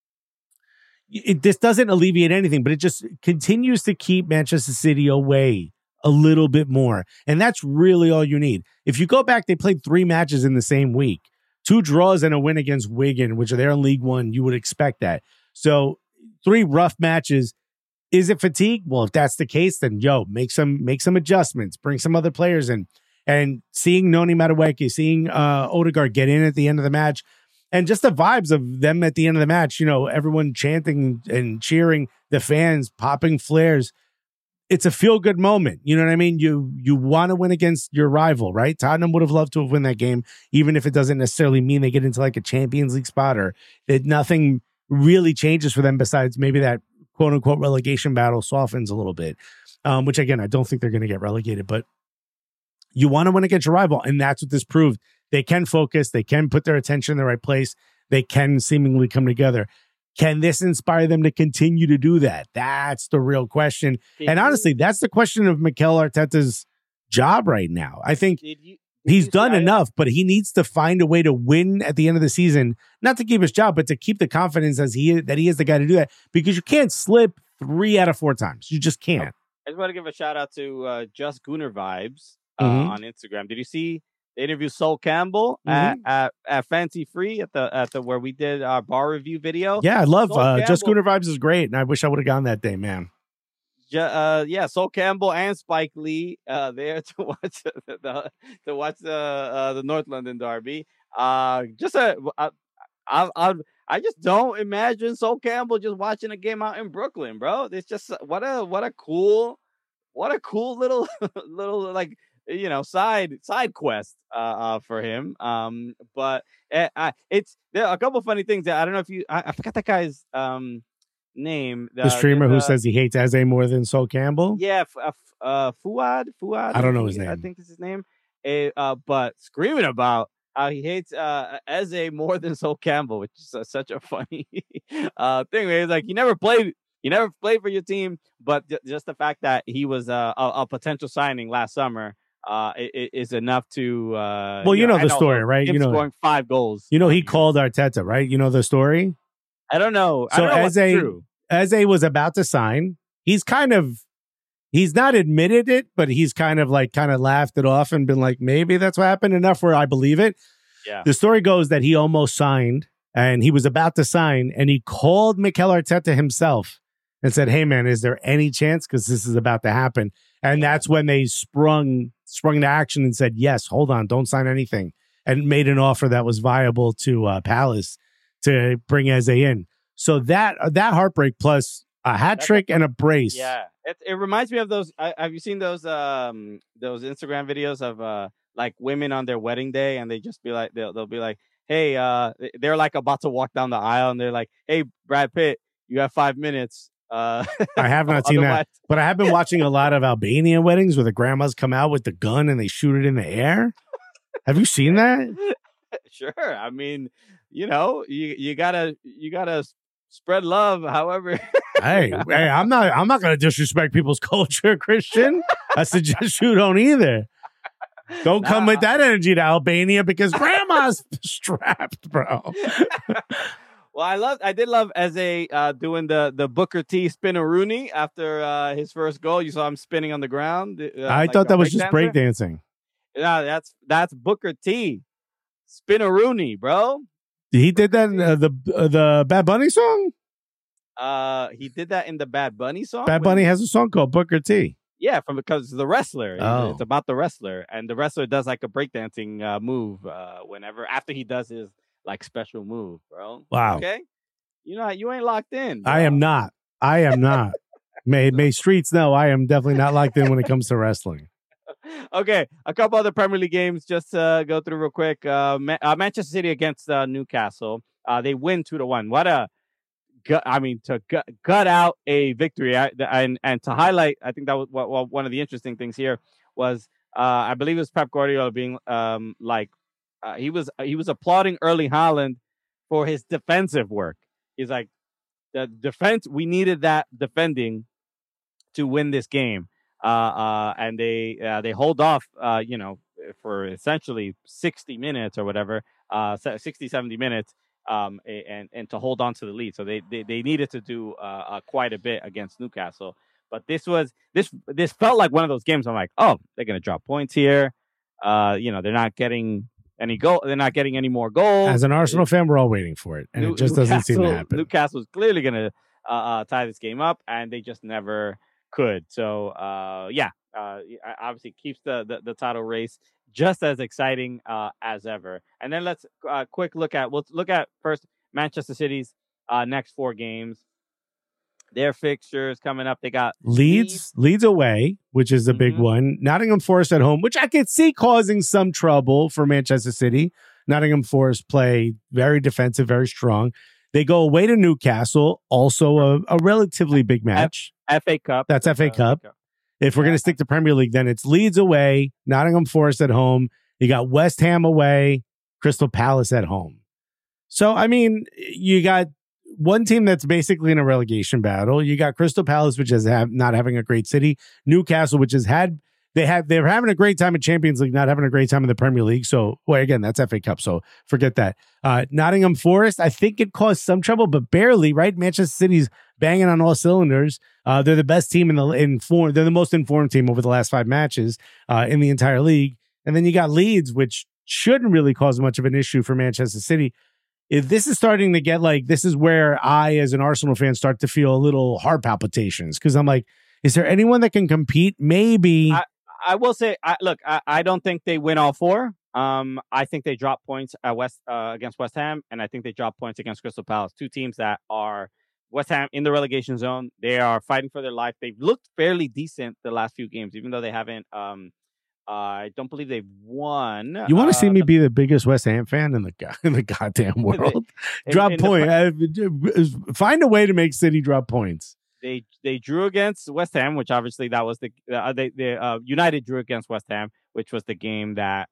This doesn't alleviate anything, but it just continues to keep Manchester City away a little bit more. And that's really all you need. If you go back, they played 3 matches in the same week. 2 draws and a win against Wigan, which are there in League One. You would expect that. So 3 rough matches. Is it fatigue? Well, if that's the case, then make some adjustments, bring some other players in. And seeing Noni Madueke, seeing Odegaard get in at the end of the match, and just the vibes of them at the end of the match, everyone chanting and cheering, the fans popping flares. it's a feel good moment. You know what I mean? You want to win against your rival, right? Tottenham would have loved to have won that game, even if it doesn't necessarily mean they get into like a Champions League spot or that nothing really changes for them besides maybe that quote unquote relegation battle softens a little bit. Which again, I don't think they're going to get relegated, but you want to win against your rival. And that's what this proved. They can focus. They can put their attention in the right place. They can seemingly come together. Can this inspire them to continue to do that? That's the real question. And honestly, that's the question of Mikel Arteta's job right now. I think he's done enough, but he needs to find a way to win at the end of the season, not to keep his job, but to keep the confidence that he is the guy to do that, because you can't slip 3 out of 4 times. You just can't. I just want to give a shout out to Just Gooner Vibes on Instagram. Did you see the interview Sol Campbell at Fancy Free at the where we did our bar review video? Yeah, I love Just Gooner Vibes is great, and I wish I would have gone that day, man. Sol Campbell and Spike Lee there to watch the North London derby. I just don't imagine Sol Campbell just watching a game out in Brooklyn, bro. It's just what a cool little like side quest for him. But there are a couple of funny things that I don't know if I forgot that guy's name. The streamer who says he hates Eze more than Sol Campbell. Yeah, Fuad. I don't know his name. I think it's his name. But screaming about how he hates Eze more than Sol Campbell, which is such a funny thing. It's like he never played for your team, but just the fact that he was a potential signing last summer is enough to. Well, you know the story, right? Him scoring 5 goals. He called Arteta, right? You know the story. I don't know. So Eze was about to sign. He's not admitted it, but he's kind of laughed it off and been like, maybe that's what happened, enough where I believe it. Yeah. The story goes that he almost signed and he was about to sign and he called Mikel Arteta himself and said, hey man, is there any chance? Because this is about to happen. And that's when they sprung into action and said, yes, hold on, don't sign anything. And made an offer that was viable to Palace to bring Eze in. So that heartbreak plus a hat trick and a brace. Yeah. It reminds me of those. Have you seen those Instagram videos of like women on their wedding day, and they just be like, they'll be like, hey, they're like about to walk down the aisle, and they're like, hey, Brad Pitt, you have 5 minutes. I have not seen that, but I have been watching a lot of Albanian weddings where the grandmas come out with the gun and they shoot it in the air. Have you seen that? Sure. I mean, you gotta spread love. However, hey, I'm not gonna disrespect people's culture, Christian. I suggest you don't either. Don't come with that energy to Albania because grandma's strapped, bro. Well, I did love Eze doing the Booker T spin-a-rooney after his first goal. You saw him spinning on the ground. I thought that was just breakdancing. Yeah, that's Booker T spin-a-rooney, bro. He did that in the Bad Bunny song? He did that in the Bad Bunny song? Bad Bunny has a song called Booker T. Yeah, because the wrestler. Oh. It's about the wrestler. And the wrestler does like a breakdancing move after he does his like special move, bro. Wow. Okay? You ain't locked in. Bro. I am not. May streets know I am definitely not locked in when it comes to wrestling. Okay, a couple other Premier League games just to go through real quick. Manchester City against Newcastle. They win 2-1. What a to gut out a victory. And to highlight, I think that was one of the interesting things here was I believe it was Pep Guardiola being he was applauding Erling Haaland for his defensive work. He's like, the defense, we needed that defending to win this game. And they hold off, for essentially 60 minutes or whatever, 60, 70 minutes, and to hold on to the lead. So they needed to do quite a bit against Newcastle. But this felt like one of those games. I'm like, oh, they're gonna drop points here. They're not getting any goal. They're not getting any more goals. As an Arsenal fan, we're all waiting for it, and it just doesn't seem to happen. Newcastle's clearly gonna tie this game up, and they just never could. So obviously keeps the title race just as exciting as ever. And then let's we'll look at first Manchester City's next 4 games. their fixtures coming up. They got Leeds away, which is a big one. Nottingham Forest at home, which I could see causing some trouble for Manchester City. Nottingham Forest play very defensive, very strong. They go away to Newcastle, also a relatively big match. FA Cup. That's FA Cup. If we're going to stick to Premier League, then it's Leeds away, Nottingham Forest at home. You got West Ham away, Crystal Palace at home. So, I mean, you got one team that's basically in a relegation battle. You got Crystal Palace, which is not having a great city. Newcastle, which has they're having a great time in Champions League, not having a great time in the Premier League. So, well, again, that's FA Cup, so forget that. Nottingham Forest, I think it caused some trouble, but barely, right? Manchester City's banging on all cylinders. They're the best team in form. They're the most informed team over the last 5 matches in the entire league. And then you got Leeds, which shouldn't really cause much of an issue for Manchester City. If this is starting to get this is where I, as an Arsenal fan, start to feel a little heart palpitations, because I'm like, is there anyone that can compete? Maybe. I will say, I don't think they win all 4. I think they drop points at against West Ham, and I think they drop points against Crystal Palace. 2 teams that are West Ham in the relegation zone. They are fighting for their life. They've looked fairly decent the last few games, even though they haven't. I don't believe they've won. You want to see me be the biggest West Ham fan in the goddamn world? Find a way to make City drop points. They drew against West Ham, which obviously that was United drew against West Ham, which was the game that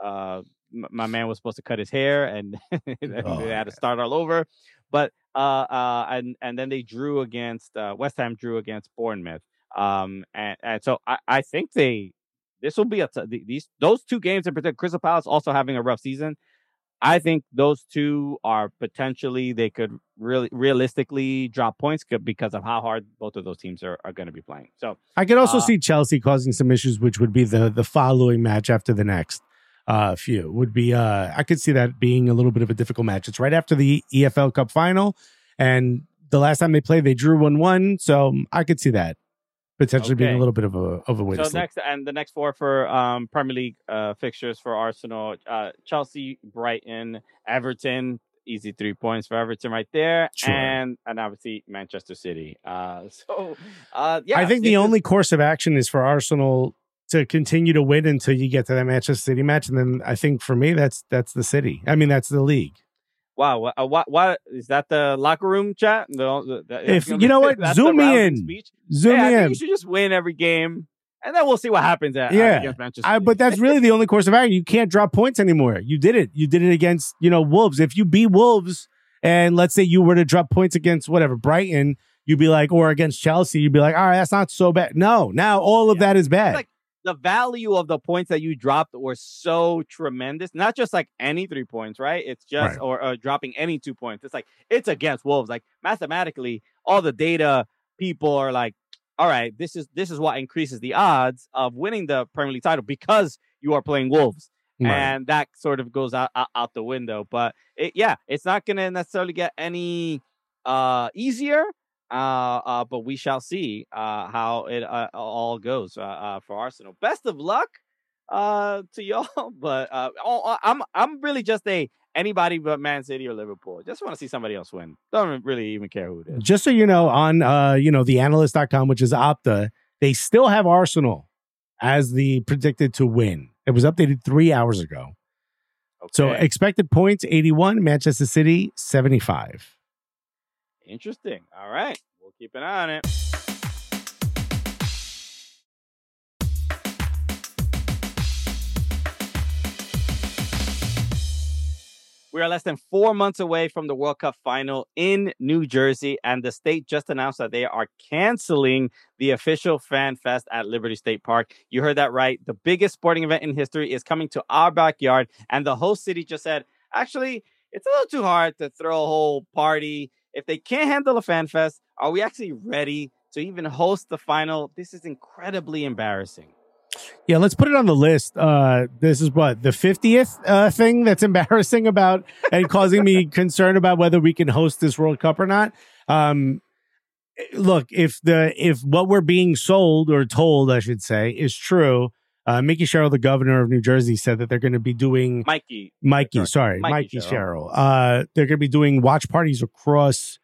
my man was supposed to cut his hair and they had to start all over. But and then they drew against West Ham drew against Bournemouth. And so I think this will be those 2 games in particular. Crystal Palace also having a rough season. I think those 2 are potentially, they could really realistically drop points because of how hard both of those teams are going to be playing. So I could also see Chelsea causing some issues, which would be the following match after the next few would be. I could see that being a little bit of a difficult match. It's right after the EFL Cup final, and the last time they played, they drew 1-1. So I could see that potentially being a little bit of a way. So the next 4 for Premier League fixtures for Arsenal: Chelsea, Brighton, Everton. Easy 3 points for Everton right there, sure. and obviously Manchester City. I think the only course of action is for Arsenal to continue to win until you get to that Manchester City match, and then I think for me that's the City. I mean, that's the league. Wow, what is that? The locker room chat? If you know what, zoom me in. Zoom me in. I think you should just win every game, and then we'll see what happens against Manchester City. But that's really the only course of action. You can't drop points anymore. You did it. You did it against Wolves. If you beat Wolves, and let's say you were to drop points against Brighton, you'd be like, or against Chelsea, you'd be like, all right, that's not so bad. No, now all of that is bad. Like, the value of the points that you dropped were so tremendous. Not just like any 3 points, right? It's just right. or dropping any 2 points. It's like it's against Wolves. Like mathematically, all the data people are like, all right, this is what increases the odds of winning the Premier League title because you are playing Wolves, right. And that sort of goes out the window. But it's not going to necessarily get any easier. But we shall see how it all goes for Arsenal. Best of luck to y'all. But I'm really just anybody but Man City or Liverpool. Just want to see somebody else win. Don't really even care who it is. Just so you know, on theanalyst.com, which is Opta, they still have Arsenal as the predicted to win. It was updated 3 hours ago. Okay. So expected points 81, Manchester City 75. Interesting. All right. We'll keep an eye on it. We are less than 4 months away from the World Cup final in New Jersey, and the state just announced that they are canceling the official Fan Fest at Liberty State Park. You heard that right. The biggest sporting event in history is coming to our backyard, and the host city just said, actually, it's a little too hard to throw a whole party. If they can't handle a Fan Fest, are we actually ready to even host the final? This is incredibly embarrassing. Yeah, let's put it on the list. This is the 50th thing that's embarrassing about and causing me concern about whether we can host this World Cup or not. Look, if what we're being sold or told, I should say, is true, Mickey Sherrill, the governor of New Jersey, said that they're going to be doing Mikey Sherrill. They're going to be doing watch parties across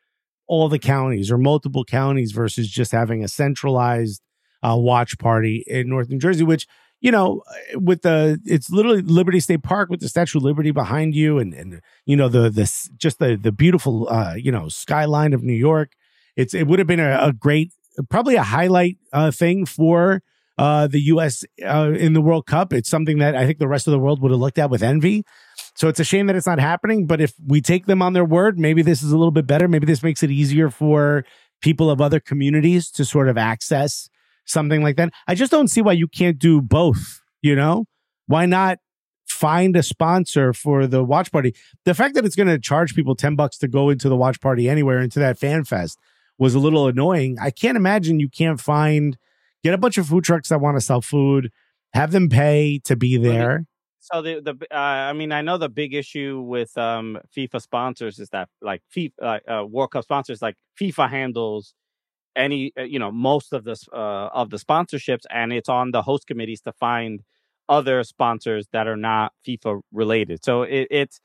all the counties or multiple counties versus just having a centralized watch party in North New Jersey, which, you know, it's literally Liberty State Park with the Statue of Liberty behind you, and you know the beautiful skyline of New York. It would have been a great, probably a highlight thing for the U.S. In the World Cup. It's something that I think the rest of the world would have looked at with envy. So it's a shame that it's not happening. But if we take them on their word, maybe this is a little bit better. Maybe this makes it easier for people of other communities to sort of access something like that. I just don't see why you can't do both. You know, why not find a sponsor for the watch party? The fact that it's going to charge people $10 to go into the watch party anywhere, into that fan fest, was a little annoying. I can't imagine you can't get a bunch of food trucks that want to sell food, have them pay to be there. So I mean, I know the big issue with FIFA sponsors is that, like, FIFA World Cup sponsors, like FIFA handles any most of the sponsorships, and it's on the host committees to find other sponsors that are not FIFA related. So it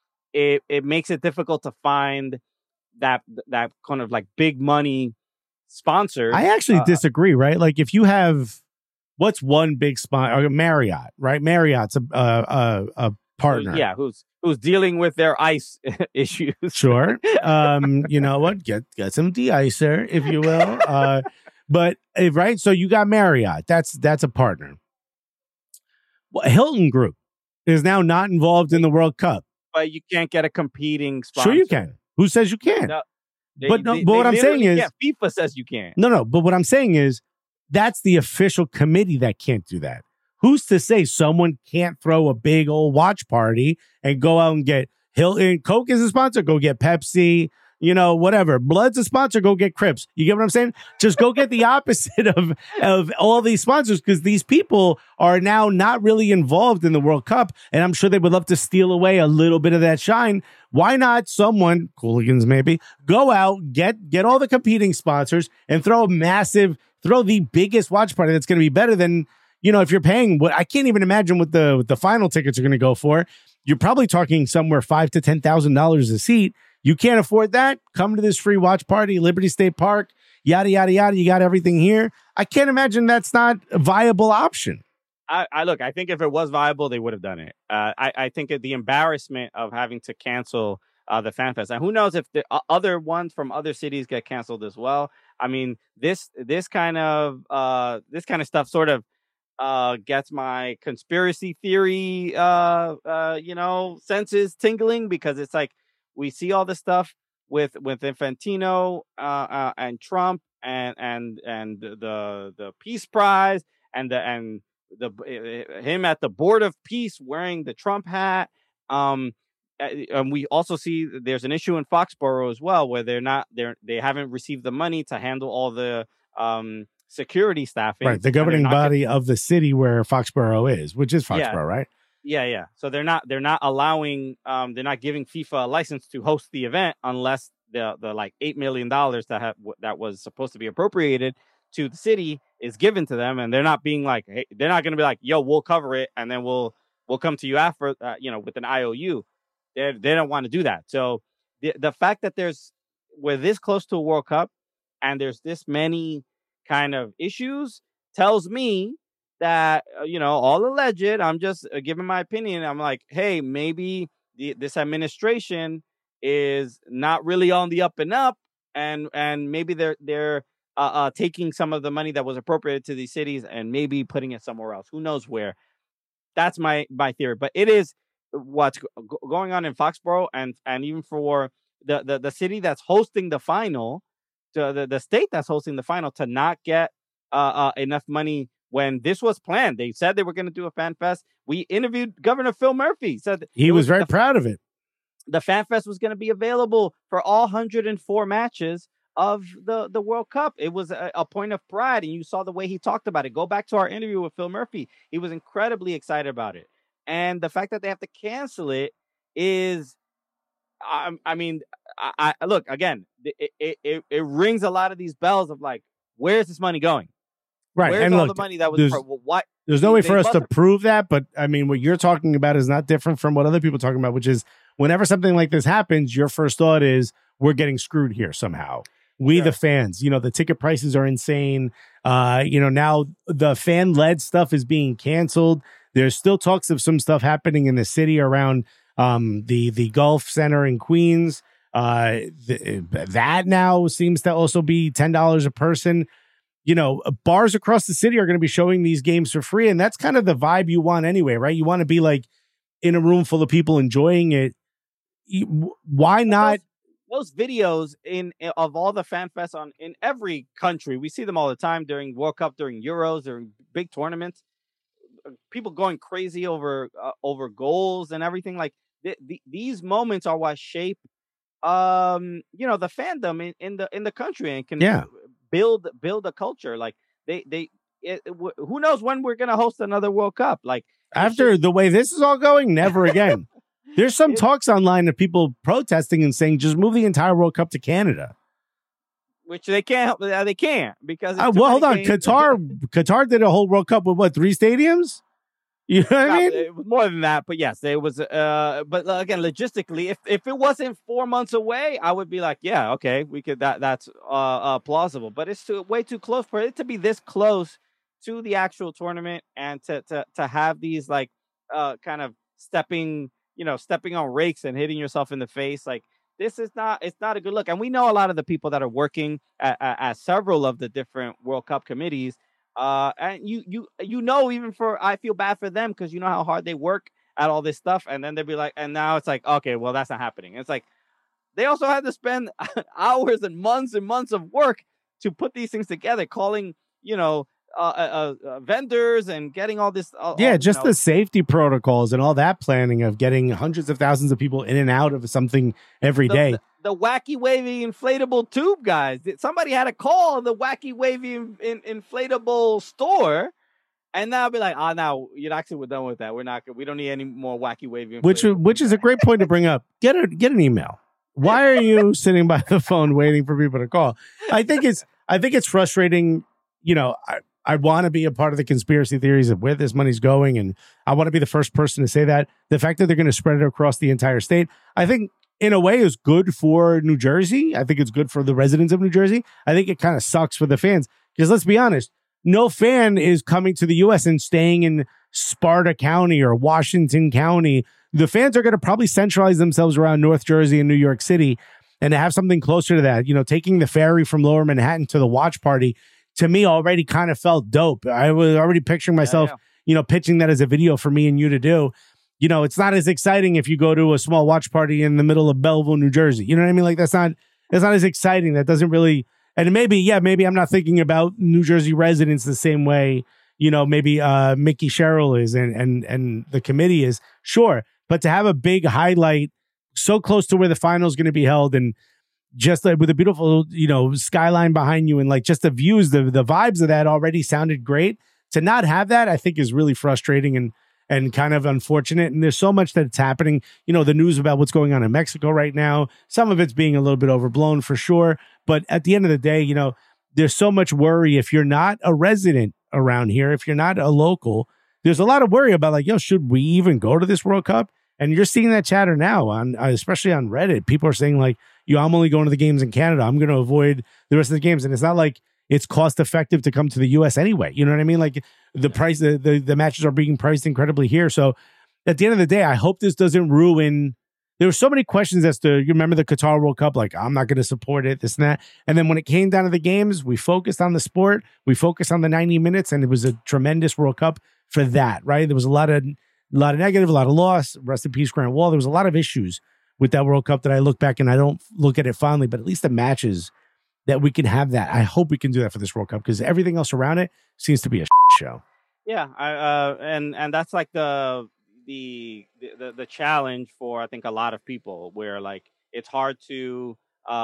makes it difficult to find that kind of like big money sponsor. I actually disagree, right? Like, if you have, what's one big sponsor? Marriott, right? Marriott's a partner. Yeah, who's dealing with their ice issues. Sure. You know what? Get some de-icer, if you will. But right, so you got Marriott. That's a partner. Well, Hilton Group is now not involved in the World Cup. But you can't get a competing sponsor. Sure, you can. Who says you can't? No, but what I'm saying is, FIFA says you can't. No. But what I'm saying is, that's the official committee that can't do that. Who's to say someone can't throw a big old watch party and go out and get Hilton? Coke is a sponsor, go get Pepsi, whatever. Blood's a sponsor, go get Crips. You get what I'm saying? Just go get the opposite of all these sponsors, because these people are now not really involved in the World Cup, and I'm sure they would love to steal away a little bit of that shine. Why not someone, Cooligans maybe, go out, get all the competing sponsors and throw the biggest watch party that's going to be better than, if you're paying what I can't even imagine what the final tickets are going to go for. You're probably talking somewhere $5,000 to $10,000 a seat. You can't afford that. Come to this free watch party, Liberty State Park, yada, yada, yada. You got everything here. I can't imagine that's not a viable option. I think if it was viable, they would have done it. I think the embarrassment of having to cancel the Fan Fest, and who knows if the other ones from other cities get canceled as well. I mean, this kind of stuff sort of gets my conspiracy theory senses tingling, because it's like we see all this stuff with Infantino and Trump and the Peace Prize and him at the Board of Peace wearing the Trump hat. And we also see there's an issue in Foxborough as well, where they haven't received the money to handle all the security staffing. Right, the governing body of the city where Foxborough is, which is Foxborough, right? Yeah. So they're not allowing, they're not giving FIFA a license to host the event unless the like $8 million that was supposed to be appropriated to the city is given to them, and they're not being like, hey, they're not going to be like, yo, we'll cover it and then we'll come to you after, with an IOU. They don't want to do that. So the fact that we're this close to a World Cup and there's this many kind of issues tells me that, all alleged, I'm just giving my opinion. I'm like, hey, maybe this administration is not really on the up and up, and maybe they're taking some of the money that was appropriated to these cities and maybe putting it somewhere else. Who knows where? That's my theory. But it is what's going on in Foxborough, and even for the city that's hosting the final, the state that's hosting the final, to not get enough money when this was planned. They said they were going to do a fan fest. We interviewed Governor Phil Murphy. Said he was very proud of it. The fan fest was going to be available for all 104 matches of the World Cup. It was a point of pride, and you saw the way he talked about it. Go back to our interview with Phil Murphy. He was incredibly excited about it. And the fact that they have to cancel it is, look, again, it rings a lot of these bells of like, where's this money going? Right. Where's and all look, the money that was what? There's no way for us to prove that, but I mean, what you're talking about is not different from what other people are talking about, which is whenever something like this happens, your first thought is, we're getting screwed here somehow. We, the fans, the ticket prices are insane. Now the fan-led stuff is being canceled. There's still talks of some stuff happening in the city around the Gulf Center in Queens. That now seems to also be $10 a person. Bars across the city are going to be showing these games for free, and that's kind of the vibe you want anyway, right? You want to be like in a room full of people enjoying it. Why not? Those videos of all the fan fests in every country, we see them all the time during World Cup, during Euros, during big tournaments. People going crazy over goals and everything. Like these moments are what shape, the fandom in the country and can build a culture. Like who knows when we're gonna host another World Cup? Like after the way this is all going, never again. There's some talks online of people protesting and saying just move the entire World Cup to Canada, which they can't. They can't because hold on. Qatar did a whole World Cup with 3 stadiums. You know what I mean? It was more than that, but yes, it was. But again, logistically, if it wasn't 4 months away, I would be like, yeah, okay, we could. That's plausible. But it's way too close for it to be this close to the actual tournament and to have these like kind of stepping on rakes and hitting yourself in the face. Like it's not a good look. And we know a lot of the people that are working at several of the different World Cup committees. And even I feel bad for them because you know how hard they work at all this stuff. And then they'll be like, and now it's like, okay, well, that's not happening. And it's like, they also had to spend hours and months of work to put these things together, calling, vendors and getting all this. The safety protocols and all that planning of getting hundreds of thousands of people in and out of something every day. The wacky wavy inflatable tube guys. Somebody had a call the wacky wavy inflatable store, and now I'll be like, now we're done with that. We don't need any more wacky wavy. Which is a great point to bring up. Get an email. Why are you sitting by the phone waiting for people to call? I think it's frustrating. I want to be a part of the conspiracy theories of where this money's going, and I want to be the first person to say that. The fact that they're going to spread it across the entire state, I think, in a way, is good for New Jersey. I think it's good for the residents of New Jersey. I think it kind of sucks for the fans because let's be honest, no fan is coming to the U.S. and staying in Sparta County or Washington County. The fans are going to probably centralize themselves around North Jersey and New York City, and to have something closer to that, taking the ferry from Lower Manhattan to the watch party, to me already kind of felt dope. I was already picturing myself, pitching that as a video for me and you to do. It's not as exciting if you go to a small watch party in the middle of Belleville, New Jersey. You know what I mean? Like it's not as exciting. That doesn't really, and maybe I'm not thinking about New Jersey residents the same way, maybe Mickey Sherrill is and the committee is, sure. But to have a big highlight so close to where the final is going to be held and just like with a beautiful, skyline behind you and like just the views, the vibes of that already sounded great. To not have that, I think is really frustrating and kind of unfortunate. And there's so much that's happening, the news about what's going on in Mexico right now. Some of it's being a little bit overblown for sure. But at the end of the day, there's so much worry if you're not a resident around here, if you're not a local, there's a lot of worry about like, should we even go to this World Cup? And you're seeing that chatter now especially on Reddit. People are saying like, I'm only going to the games in Canada. I'm going to avoid the rest of the games. And it's not like it's cost effective to come to the US anyway. You know what I mean? Like the price, the matches are being priced incredibly here. So at the end of the day, I hope this doesn't ruin. There were so many questions as to, you remember the Qatar World Cup? Like, I'm not going to support it, this and that. And then when it came down to the games, we focused on the sport. We focused on the 90 minutes, and it was a tremendous World Cup for that, right? There was a lot of negative, a lot of loss. Rest in peace, Grant Wall. There was a lot of issues with that World Cup that I look back and I don't look at it fondly, but at least the matches that we can have that. I hope we can do that for this World Cup because everything else around it seems to be a show. Yeah, and that's like the challenge for I think a lot of people where like it's hard to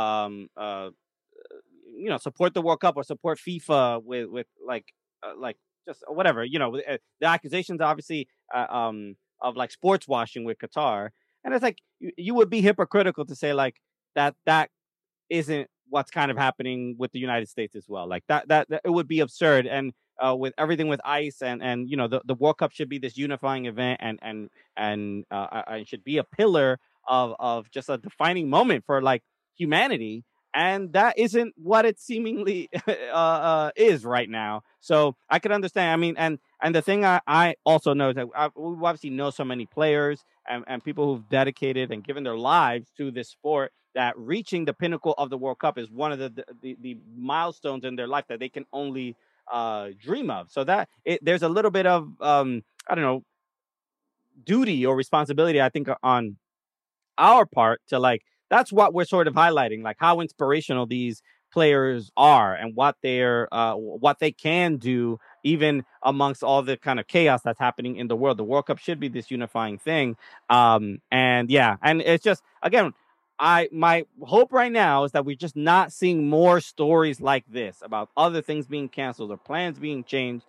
support the World Cup or support FIFA with like just whatever, the accusations obviously of like sports washing with Qatar, and it's like you would be hypocritical to say like that isn't what's kind of happening with the United States as well. Like that it would be absurd. And with everything with ICE and the World Cup should be this unifying event and should be a pillar of just a defining moment for like humanity. And that isn't what it seemingly is right now. So I could understand. I mean, and the thing I also know is that we obviously know so many players and people who've dedicated and given their lives to this sport, that reaching the pinnacle of the World Cup is one of the milestones in their life that they can only dream of. So that there's a little bit of I don't know, duty or responsibility, I think, on our part to, like, that's what we're sort of highlighting, like how inspirational these players are and what they can do even amongst all the kind of chaos that's happening in the world. The World Cup should be this unifying thing. And it's just, again, my hope right now is that we're just not seeing more stories like this about other things being canceled or plans being changed.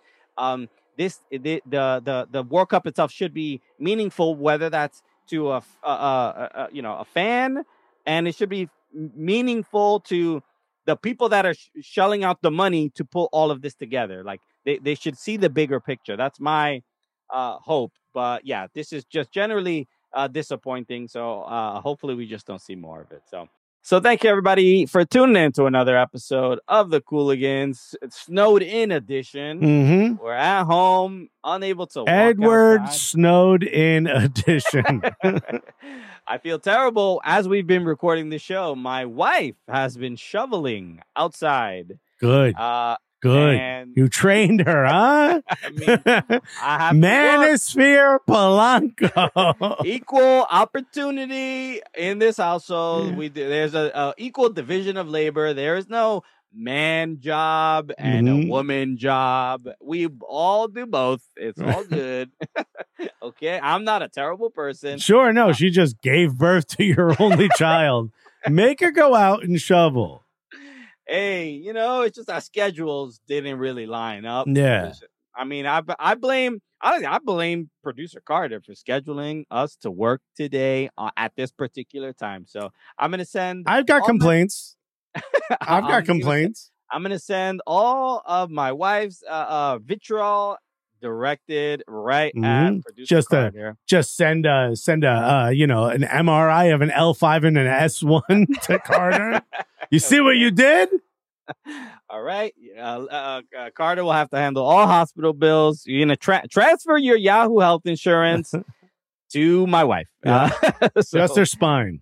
The World Cup itself should be meaningful, whether that's to a fan, and it should be meaningful to the people that are shelling out the money to pull all of this together. Like they should see the bigger picture. That's my hope. But yeah, this is just generally disappointing. So hopefully we just don't see more of it. So thank you, everybody, for tuning in to another episode of the Cooligans. It's snowed in edition. Mm-hmm. We're at home, unable to walk Edward outside. snowed in edition. I feel terrible. As we've been recording the show, my wife has been shoveling outside. Good. Good. And You trained her, huh? I mean, I have Manosphere Polanco. equal opportunity in this household. There's a equal division of labor. There is no man job and a woman job. We all do both. It's all good. Okay, I'm not a terrible person. Sure, no, she just gave birth to your only child. Make her go out and shovel. Hey, it's just our schedules didn't really line up. Yeah. I mean, I blame producer Carter for scheduling us to work today at this particular time. So I'm gonna send. I've got complaints. I've got complaints. I'm gonna send all of my wife's vitriol directed right at producer Carter. Just send an MRI of an L5 and an S1 to Carter. You see what you did? All right. Carter will have to handle all hospital bills. You're going to transfer your Yahoo Health insurance to my wife. Just her spine.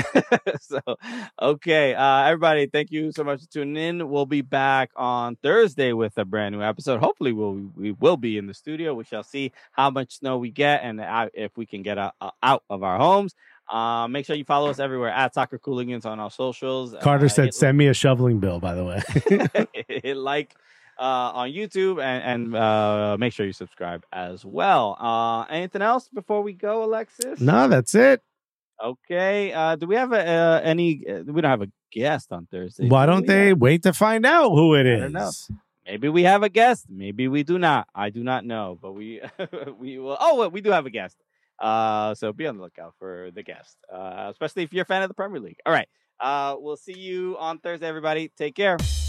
Okay. Everybody, thank you so much for tuning in. We'll be back on Thursday with a brand new episode. Hopefully, we will be in the studio. We shall see how much snow we get and if we can get out of our homes. Make sure you follow us everywhere at Soccer Cooligans on our socials. Carter said, send me a shoveling bill, by the way. Hit like on YouTube and make sure you subscribe as well. Anything else before we go, Alexis? No, that's it. Okay. Do we have we don't have a guest on Thursday. Why don't they wait to find out who it is? I don't know. Maybe we have a guest. Maybe we do not. I do not know, but we will. Oh, well, we do have a guest. So be on the lookout for the guest, especially if you're a fan of the Premier League. All right. We'll see you on Thursday, everybody. Take care.